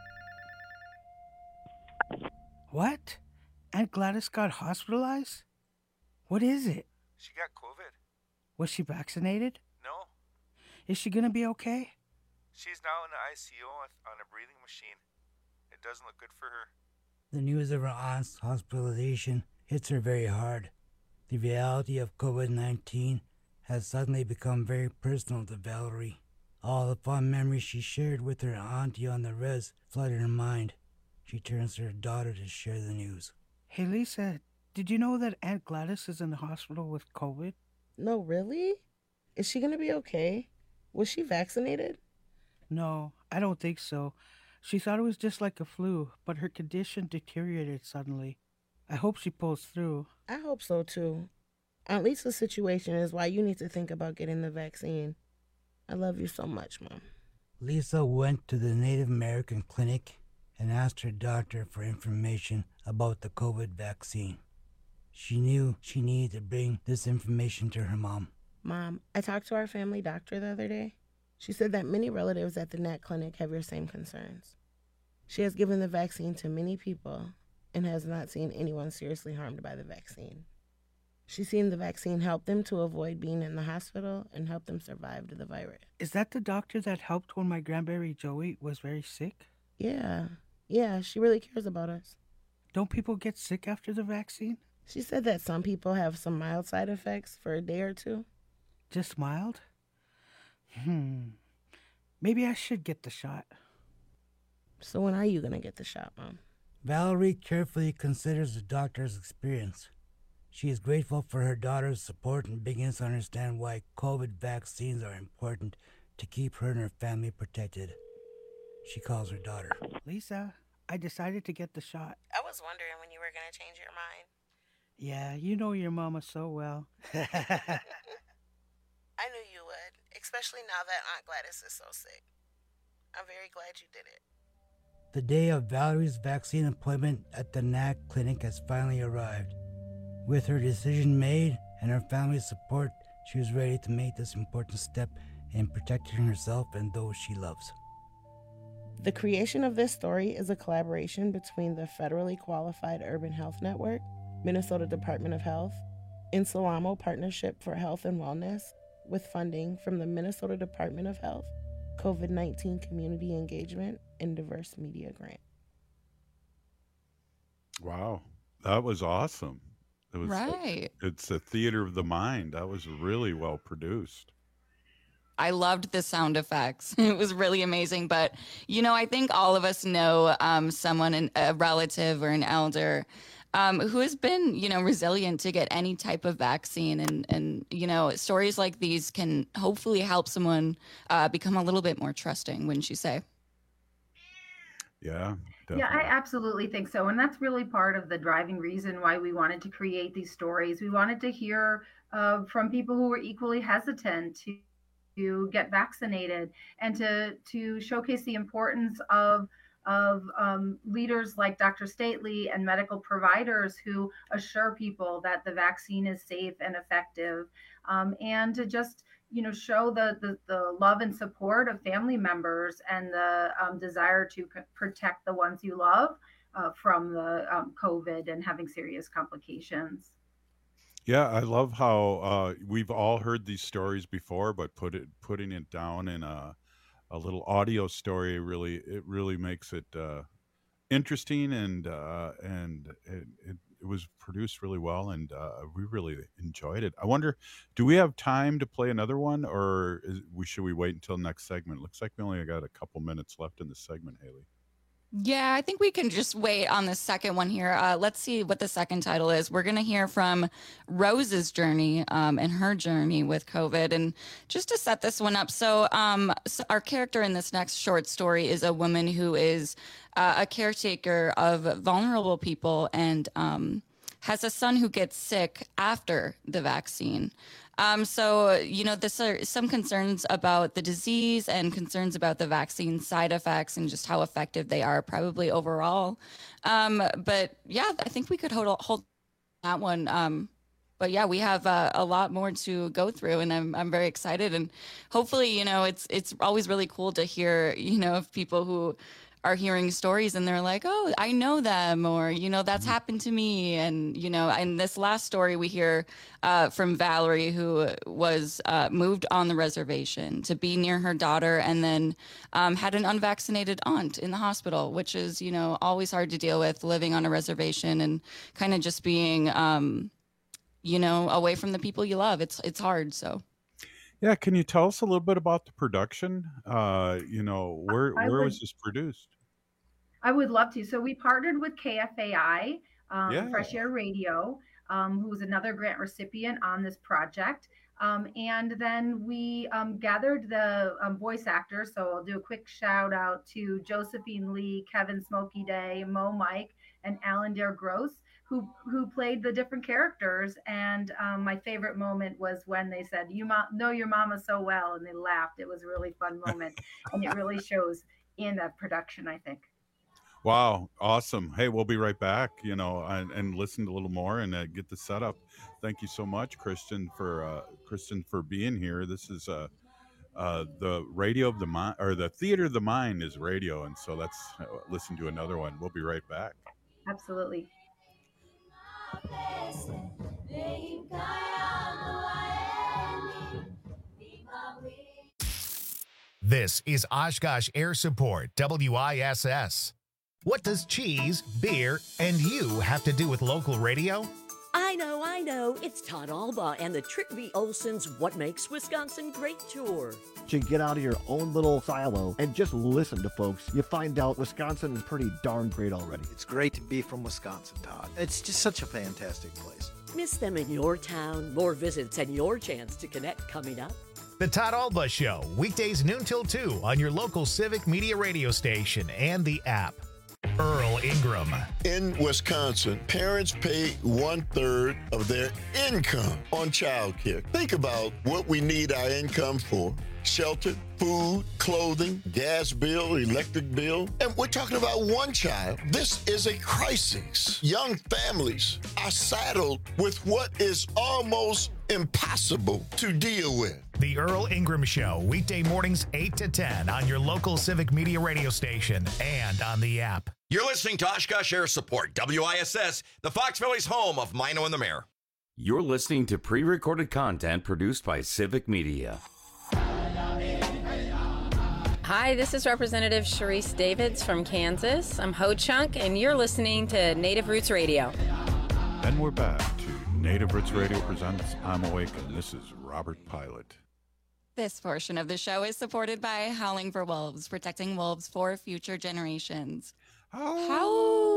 Speaker 5: What? Aunt Gladys got hospitalized? What is it?
Speaker 6: She got COVID.
Speaker 5: Was she vaccinated?
Speaker 6: No.
Speaker 5: Is she gonna be okay?
Speaker 6: She's now in the ICU on a breathing machine. It doesn't look good for her.
Speaker 3: The news of her aunt's hospitalization hits her very hard. The reality of COVID-19 has suddenly become very personal to Valerie. All the fond memories she shared with her auntie on the res flooded her mind. She turns to her daughter to share the news.
Speaker 5: Hey, Lisa, did you know that Aunt Gladys is in the hospital with COVID?
Speaker 1: No, really? Is she going to be okay? Was she vaccinated?
Speaker 5: No, I don't think so. She thought it was just like a flu, but her condition deteriorated suddenly. I hope she pulls through.
Speaker 1: I hope so, too. Aunt Lisa's situation is why you need to think about getting the vaccine. I love you so much, Mom.
Speaker 3: Lisa went to the Native American clinic and asked her doctor for information about the COVID vaccine. She knew she needed to bring this information to her mom.
Speaker 1: Mom, I talked to our family doctor the other day. She said that many relatives at the NAC clinic have your same concerns. She has given the vaccine to many people and has not seen anyone seriously harmed by the vaccine. She's seen the vaccine help them to avoid being in the hospital and help them survive the virus.
Speaker 5: Is that the doctor that helped when my grandbaby Joey was very sick?
Speaker 1: Yeah, she really cares about us.
Speaker 5: Don't people get sick after the vaccine?
Speaker 1: She said that some people have some mild side effects for a day or two.
Speaker 5: Just mild? Maybe I should get the shot.
Speaker 1: So when are you going to get the shot, Mom?
Speaker 3: Valerie carefully considers the doctor's experience. She is grateful for her daughter's support and begins to understand why COVID vaccines are important to keep her and her family protected. She calls her daughter.
Speaker 5: Lisa, I decided to get the shot.
Speaker 1: I was wondering when you were going to change your mind.
Speaker 5: Yeah, you know your mama so well.
Speaker 1: I knew you would, especially now that Aunt Gladys is so sick. I'm very glad you did it.
Speaker 3: The day of Valerie's vaccine appointment at the NAC clinic has finally arrived. With her decision made and her family's support, she was ready to make this important step in protecting herself and those she loves.
Speaker 1: The creation of this story is a collaboration between the Federally Qualified Urban Health Network, Minnesota Department of Health, and Salamo Partnership for Health and Wellness, with funding from the Minnesota Department of Health, COVID-19 Community Engagement, and Diverse Media Grant.
Speaker 8: Wow, that was awesome. It was,
Speaker 21: right.
Speaker 8: It's a theater of the mind. That was really well produced.
Speaker 21: I loved the sound effects. It was really amazing. But, I think all of us know someone, a relative or an elder, who has been, resilient to get any type of vaccine. And stories like these can hopefully help someone become a little bit more trusting, wouldn't you say?
Speaker 8: Yeah, definitely.
Speaker 30: Yeah, I absolutely think so. And that's really part of the driving reason why we wanted to create these stories. We wanted to hear from people who were equally hesitant to get vaccinated and to showcase the importance of leaders like Dr. Stately and medical providers who assure people that the vaccine is safe and effective, and to just show the love and support of family members and the desire to protect the ones you love from the COVID and having serious complications.
Speaker 8: Yeah, I love how we've all heard these stories before, but putting it down in a little audio story really makes it interesting, and it was produced really well, and we really enjoyed it. I wonder, do we have time to play another one, or should we wait until next segment? Looks like we only got a couple minutes left in the segment, Haley.
Speaker 21: Yeah, I think we can just wait on the second one here. Let's see what the second title is. We're going to hear from Rose's journey and her journey with COVID. And just to set this one up, so our character in this next short story is a woman who is a caretaker of vulnerable people and has a son who gets sick after the vaccine. So, this are some concerns about the disease and concerns about the vaccine side effects and just how effective they are probably overall. But yeah, I think we could hold that one. But yeah, we have a lot more to go through, and I'm very excited. And hopefully, it's always really cool to hear, of people who are hearing stories and they're like, oh, I know them, or, that's happened to me. And, and this last story we hear from Valerie, who was moved on the reservation to be near her daughter, and then had an unvaccinated aunt in the hospital, which is, always hard to deal with, living on a reservation and kind of just being, away from the people you love. It's hard. So.
Speaker 8: Yeah, can you tell us a little bit about the production? Where was this produced?
Speaker 30: I would love to. So we partnered with KFAI,
Speaker 8: Yeah.
Speaker 30: Fresh Air Radio, who was another grant recipient on this project. And then we gathered the voice actors. So I'll do a quick shout out to Josephine Lee, Kevin Smokey Day, Mo Mike, and Alan Dare Gross, who played the different characters. And my favorite moment was when they said, "You know your mama so well," and they laughed. It was a really fun moment, and it really shows in the production, I think.
Speaker 8: Wow, awesome. Hey, we'll be right back, and listen a little more and get the setup. Thank you so much, Kristen, for being here. This is the radio of the mind, or the theater of the mind is radio, and so let's listen to another one. We'll be right back.
Speaker 30: Absolutely.
Speaker 2: This is Oshkosh Air Support, WISS. What does cheese, beer, and you have to do with local radio?
Speaker 7: I know. It's Todd Alba and the Trick V. Olson's What Makes Wisconsin Great tour.
Speaker 9: To get out of your own little silo and just listen to folks, you find out Wisconsin is pretty darn great already.
Speaker 10: It's great to be from Wisconsin, Todd. It's just such a fantastic place.
Speaker 7: Miss them in your town? More visits and your chance to connect coming up.
Speaker 2: The Todd Alba Show, weekdays noon till 2 on your local Civic Media radio station and the app. Earl Ingram.
Speaker 11: In Wisconsin, parents pay 1/3 of their income on childcare. Think about what we need our income for. Shelter, food, clothing, gas bill, electric bill. And we're talking about one child. This is a crisis. Young families are saddled with what is almost impossible to deal with.
Speaker 2: The Earl Ingram Show, weekday mornings 8 to 10 on your local Civic Media radio station and on the app.
Speaker 13: You're listening to Oshkosh Air Support, WISS, the Fox Valley's home of Mino and the Mayor.
Speaker 14: You're listening to pre-recorded content produced by Civic Media.
Speaker 16: Hi, this is Representative Sharice Davids from Kansas. I'm Ho Chunk, and you're listening to Native Roots Radio.
Speaker 8: And we're back to Native Roots Radio presents I'm Awake, and this is Robert Pilot.
Speaker 21: This portion of the show is supported by Howling for Wolves, protecting wolves for future generations. Howl!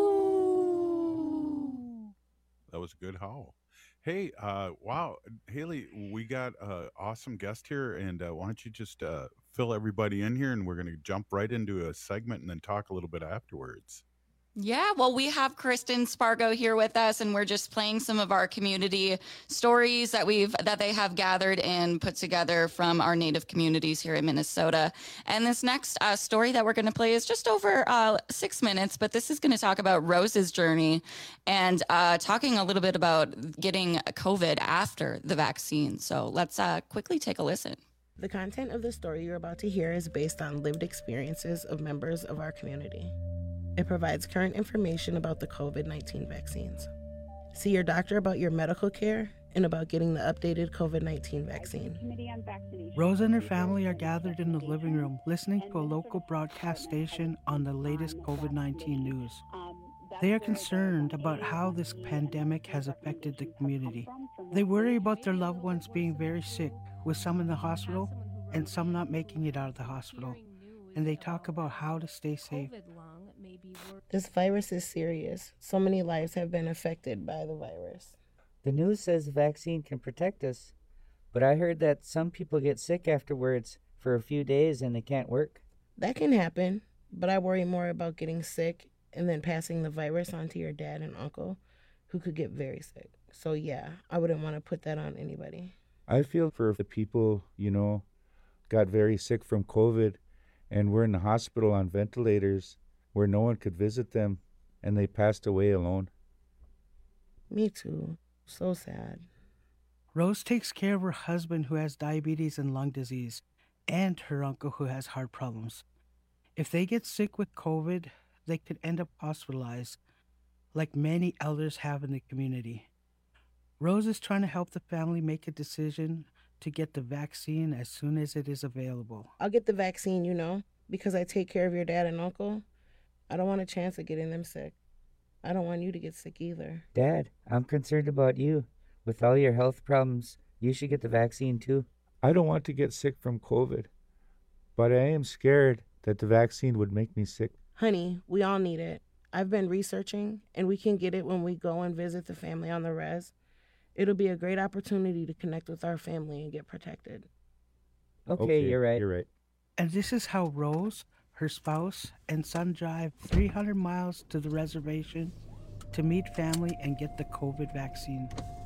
Speaker 8: That was a good howl. Hey, wow, Haley, we got an awesome guest here, and why don't you just fill everybody in here, and we're going to jump right into a segment and then talk a little bit afterwards.
Speaker 21: Yeah, well, we have Kristen Spargo here with us, and we're just playing some of our community stories that they have gathered and put together from our Native communities here in Minnesota. And this next story that we're going to play is just over 6 minutes, but this is going to talk about Rose's journey and talking a little bit about getting COVID after the vaccine. So let's quickly take a listen.
Speaker 1: The content of the story you're about to hear is based on lived experiences of members of our community. It provides current information about the COVID-19 vaccines. See your doctor about your medical care and about getting the updated COVID-19 vaccine.
Speaker 5: Rose and her family are gathered in the living room listening to a local broadcast station on the latest COVID-19 news. They are concerned about how this pandemic has affected the community. They worry about their loved ones being very sick, with some in the hospital and some not making it out of the hospital. And they talk about how to stay safe.
Speaker 1: This virus is serious. So many lives have been affected by the virus.
Speaker 19: The news says the vaccine can protect us, but I heard that some people get sick afterwards for a few days and they can't work.
Speaker 1: That can happen, but I worry more about getting sick and then passing the virus on to your dad and uncle, who could get very sick. So yeah, I wouldn't want to put that on anybody.
Speaker 4: I feel for the people, got very sick from COVID and were in the hospital on ventilators where no one could visit them, and they passed away alone.
Speaker 1: Me too. So sad.
Speaker 5: Rose takes care of her husband who has diabetes and lung disease, and her uncle who has heart problems. If they get sick with COVID, they could end up hospitalized, like many elders have in the community. Rose is trying to help the family make a decision to get the vaccine as soon as it is available.
Speaker 1: I'll get the vaccine, because I take care of your dad and uncle. I don't want a chance of getting them sick. I don't want you to get sick either.
Speaker 19: Dad, I'm concerned about you. With all your health problems, you should get the vaccine too.
Speaker 4: I don't want to get sick from COVID, but I am scared that the vaccine would make me sick.
Speaker 1: Honey, we all need it. I've been researching, and we can get it when we go and visit the family on the res. It'll be a great opportunity to connect with our family and get protected.
Speaker 19: Okay, you're right.
Speaker 4: You're right.
Speaker 5: And this is how Rose, her spouse, and son drive 300 miles to the reservation to meet family and get the COVID vaccine.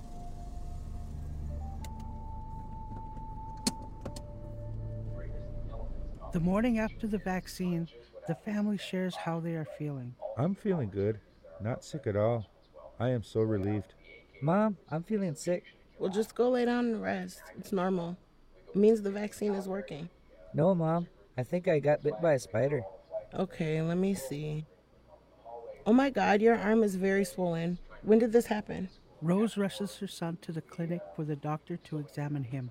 Speaker 5: The morning after the vaccine, the family shares how they are feeling.
Speaker 4: I'm feeling good. Not sick at all. I am so relieved.
Speaker 19: Mom, I'm feeling sick.
Speaker 1: Well, just go lay down and rest. It's normal. It means the vaccine is working.
Speaker 19: No, Mom. I think I got bit by a spider.
Speaker 1: Okay, let me see. Oh my God, your arm is very swollen. When did this happen?
Speaker 5: Rose rushes her son to the clinic for the doctor to examine him.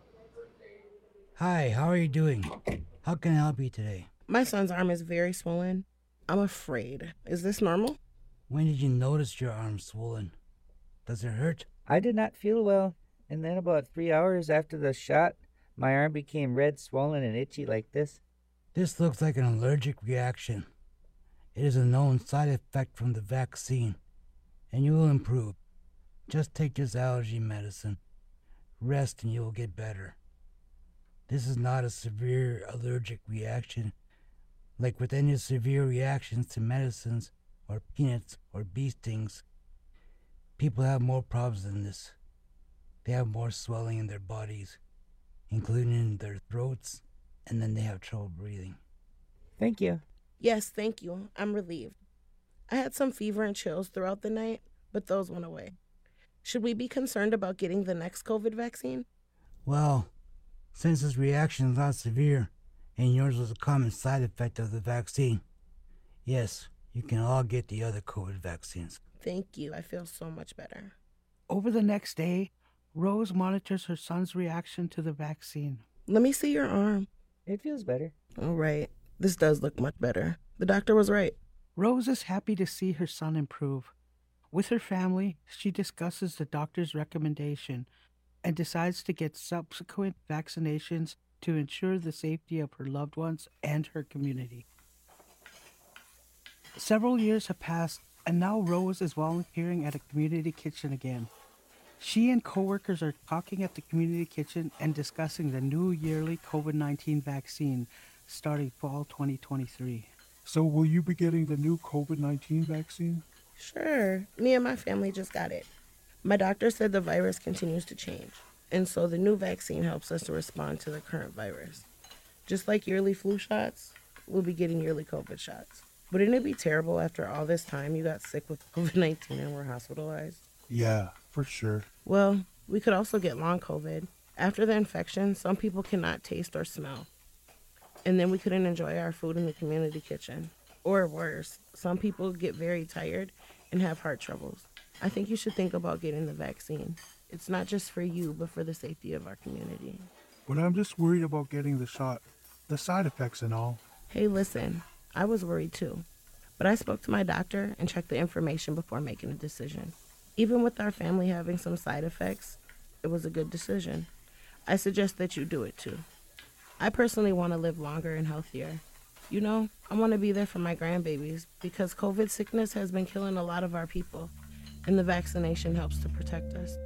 Speaker 3: Hi, how are you doing? How can I help you today?
Speaker 1: My son's arm is very swollen. I'm afraid. Is this normal?
Speaker 3: When did you notice your arm swollen? Does it hurt?
Speaker 19: I did not feel well, and then about 3 hours after the shot, my arm became red, swollen, and itchy like this.
Speaker 3: This looks like an allergic reaction. It is a known side effect from the vaccine, and you will improve. Just take this allergy medicine. Rest and you will get better. This is not a severe allergic reaction, like with any severe reactions to medicines or peanuts or bee stings. People have more problems than this. They have more swelling in their bodies, including in their throats, and then they have trouble breathing.
Speaker 19: Thank you.
Speaker 1: Yes, thank you. I'm relieved. I had some fever and chills throughout the night, but those went away. Should we be concerned about getting the next COVID vaccine?
Speaker 3: Well, since this reaction is not severe, and yours was a common side effect of the vaccine, yes, you can all get the other COVID vaccines.
Speaker 1: Thank you. I feel so much better.
Speaker 5: Over the next day, Rose monitors her son's reaction to the vaccine.
Speaker 1: Let me see your arm.
Speaker 19: It feels better.
Speaker 1: All right. This does look much better. The doctor was right.
Speaker 5: Rose is happy to see her son improve. With her family, she discusses the doctor's recommendation and decides to get subsequent vaccinations to ensure the safety of her loved ones and her community. Several years have passed, and now Rose is volunteering at a community kitchen again. She and coworkers are talking at the community kitchen and discussing the new yearly COVID-19 vaccine starting fall 2023.
Speaker 12: So will you be getting the new COVID-19 vaccine?
Speaker 1: Sure. Me and my family just got it. My doctor said the virus continues to change, and so the new vaccine helps us to respond to the current virus. Just like yearly flu shots, we'll be getting yearly COVID shots. Wouldn't it be terrible after all this time you got sick with COVID-19 and were hospitalized?
Speaker 12: Yeah, for sure.
Speaker 1: Well, we could also get long COVID. After the infection, some people cannot taste or smell. And then we couldn't enjoy our food in the community kitchen. Or worse, some people get very tired and have heart troubles. I think you should think about getting the vaccine. It's not just for you, but for the safety of our community.
Speaker 12: But I'm just worried about getting the shot, the side effects and all.
Speaker 1: Hey, listen, I was worried too. But I spoke to my doctor and checked the information before making a decision. Even with our family having some side effects, it was a good decision. I suggest that you do it too. I personally want to live longer and healthier. You know, I want to be there for my grandbabies because COVID sickness has been killing a lot of our people, and the vaccination helps to protect us.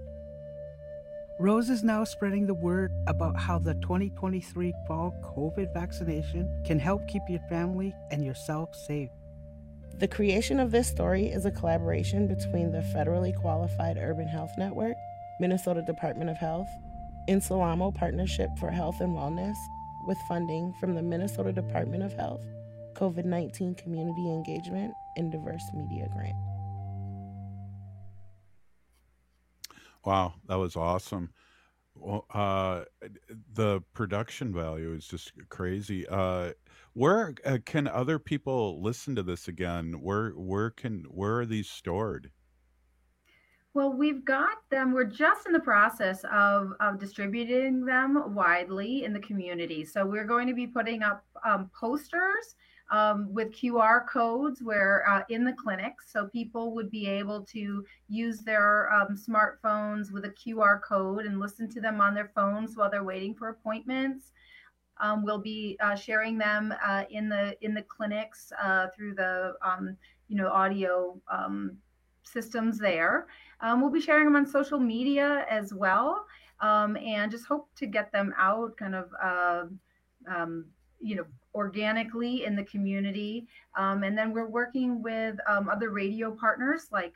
Speaker 5: Rose is now spreading the word about how the 2023 fall COVID vaccination can help keep your family and yourself safe.
Speaker 1: The creation of this story is a collaboration between the Federally Qualified Urban Health Network, Minnesota Department of Health, Insalamo Partnership for Health and Wellness, with funding from the Minnesota Department of Health, COVID-19 Community Engagement, and Diverse Media Grant.
Speaker 8: Wow, that was awesome. Well, the production value is just crazy. Where can other people listen to this again? Where are these stored?
Speaker 30: Well, we've got them. We're just in the process of distributing them widely in the community. So we're going to be putting up posters with QR codes where in the clinics, so people would be able to use their smartphones with a QR code and listen to them on their phones while they're waiting for appointments. We'll be sharing them in the clinics through the audio systems there. We'll be sharing them on social media as well, and just hope to get them out kind of organically in the community. And then we're working with other radio partners like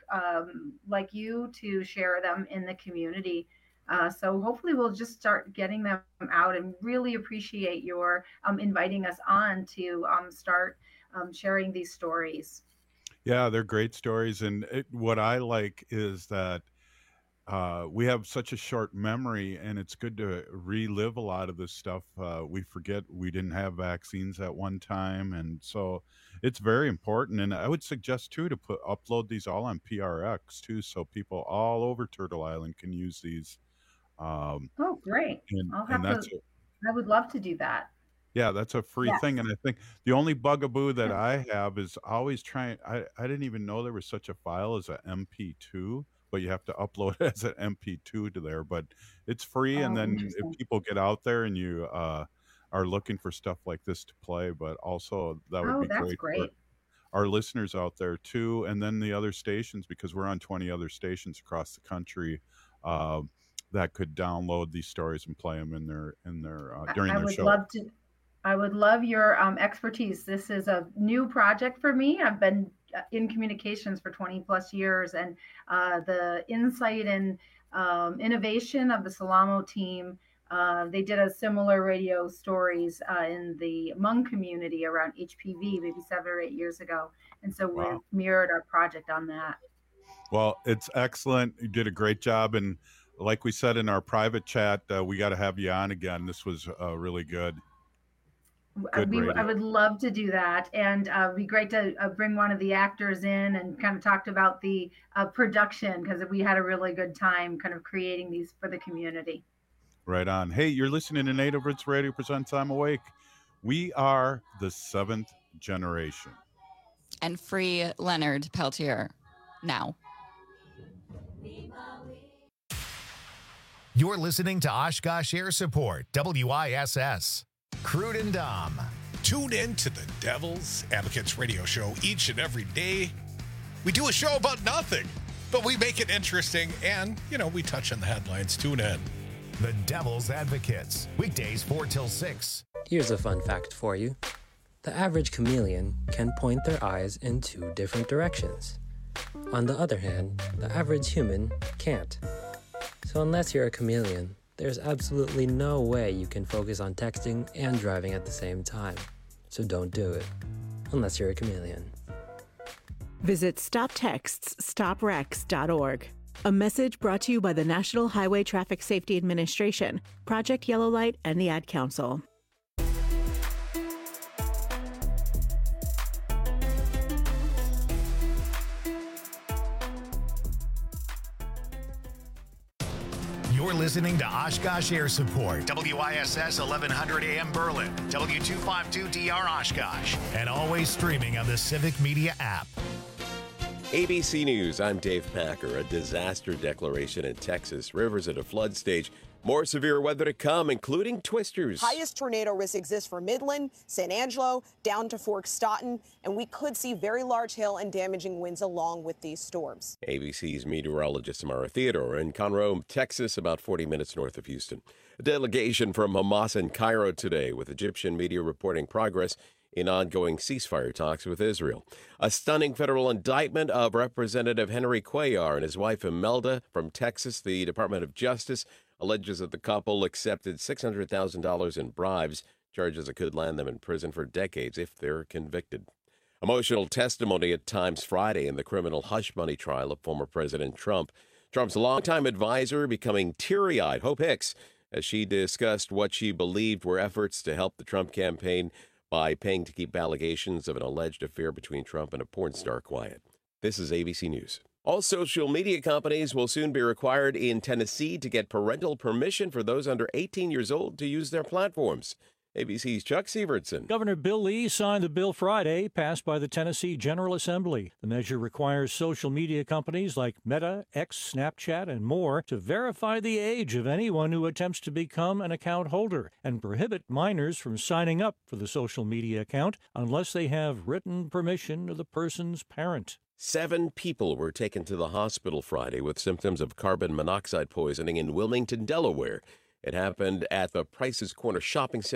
Speaker 30: you to share them in the community. So hopefully we'll just start getting them out, and really appreciate your inviting us on to start sharing these stories.
Speaker 8: Yeah, they're great stories. And what I like is that we have such a short memory, and it's good to relive a lot of this stuff. We forget we didn't have vaccines at one time. And so it's very important. And I would suggest, too, to upload these all on PRX, too, so people all over Turtle Island can use these.
Speaker 30: Oh, great.
Speaker 8: And
Speaker 30: I would love to do that.
Speaker 8: Yeah, that's a free
Speaker 30: Yes.
Speaker 8: thing. And I think the only bugaboo that I have is always trying. I didn't even know there was such a file as a MP2, but you have to upload it as an MP2 to there. But it's free. And then if people get out there and you are looking for stuff like this to play, but also that would be
Speaker 30: that's
Speaker 8: great for
Speaker 30: great.
Speaker 8: our listeners out there too. And then the other stations, because we're on 20 other stations across the country, that could download these stories and play them in their during
Speaker 30: I
Speaker 8: their
Speaker 30: would
Speaker 8: show.
Speaker 30: love to. I would love your expertise. This is a new project for me. I've been in communications for 20 plus years, and the insight and innovation of the Salamo team. They did a similar radio stories in the Hmong community around HPV maybe 7 or 8 years ago. And so
Speaker 8: Wow.
Speaker 30: we've mirrored our project on that.
Speaker 8: Well, it's excellent. You did a great job. And like we said in our private chat, we got to have you on again. This was really good. Good
Speaker 30: I
Speaker 8: radio.
Speaker 30: would love to do that, and it'd be great to bring one of the actors in and kind of talked about the production, because we had a really good time kind of creating these for the community.
Speaker 8: Right on. Hey, you're listening to Native Roots Radio presents I'm Awake. We are the 7th generation.
Speaker 21: And free Leonard Peltier now.
Speaker 2: You're listening to Oshkosh Air Support, WISS. Crude and Dom.
Speaker 15: Tune in to the Devil's Advocates radio show each and every day. We do a show about nothing, but we make it interesting, and, we touch on the headlines. Tune in.
Speaker 2: The Devil's Advocates. Weekdays 4 till 6.
Speaker 17: Here's a fun fact for you. The average chameleon can point their eyes in 2 different directions. On the other hand, the average human can't. So unless you're a chameleon, there's absolutely no way you can focus on texting and driving at the same time. So don't do it, unless you're a chameleon.
Speaker 18: Visit StopTextsStopWrecks.org. A message brought to you by the National Highway Traffic Safety Administration, Project Yellow Light, and the Ad Council.
Speaker 2: You're listening to Oshkosh Air Support, WISS 1100 AM Berlin, W252DR Oshkosh, and always streaming on the Civic Media app.
Speaker 20: ABC News, I'm Dave Packer. A disaster declaration in Texas. Rivers at a flood stage. More severe weather to come, including twisters.
Speaker 22: Highest tornado risk exists for Midland, San Angelo, down to Fort Stoughton, and we could see very large hail and damaging winds along with these storms.
Speaker 20: ABC's meteorologist Samara Theodore in Conroe, Texas, about 40 minutes north of Houston. A delegation from Hamas in Cairo today, with Egyptian media reporting progress in ongoing ceasefire talks with Israel. A stunning federal indictment of Representative Henry Cuellar and his wife Imelda from Texas. The Department of Justice alleges that the couple accepted $600,000 in bribes, charges that could land them in prison for decades if they're convicted. Emotional testimony at Times Friday in the criminal hush money trial of former President Trump. Trump's longtime advisor becoming teary-eyed. Hope Hicks, as she discussed what she believed were efforts to help the Trump campaign by paying to keep allegations of an alleged affair between Trump and a porn star quiet. This is ABC News. All social media companies will soon be required in Tennessee to get parental permission for those under 18 years old to use their platforms. ABC's Chuck Sievertson.
Speaker 6: Governor Bill Lee signed the bill Friday, passed by the Tennessee General Assembly. The measure requires social media companies like Meta, X, Snapchat, and more to verify the age of anyone who attempts to become an account holder and prohibit minors from signing up for the social media account unless they have written permission of the person's parent.
Speaker 20: 7 people were taken to the hospital Friday with symptoms of carbon monoxide poisoning in Wilmington, Delaware. It happened at the Price's Corner shopping center.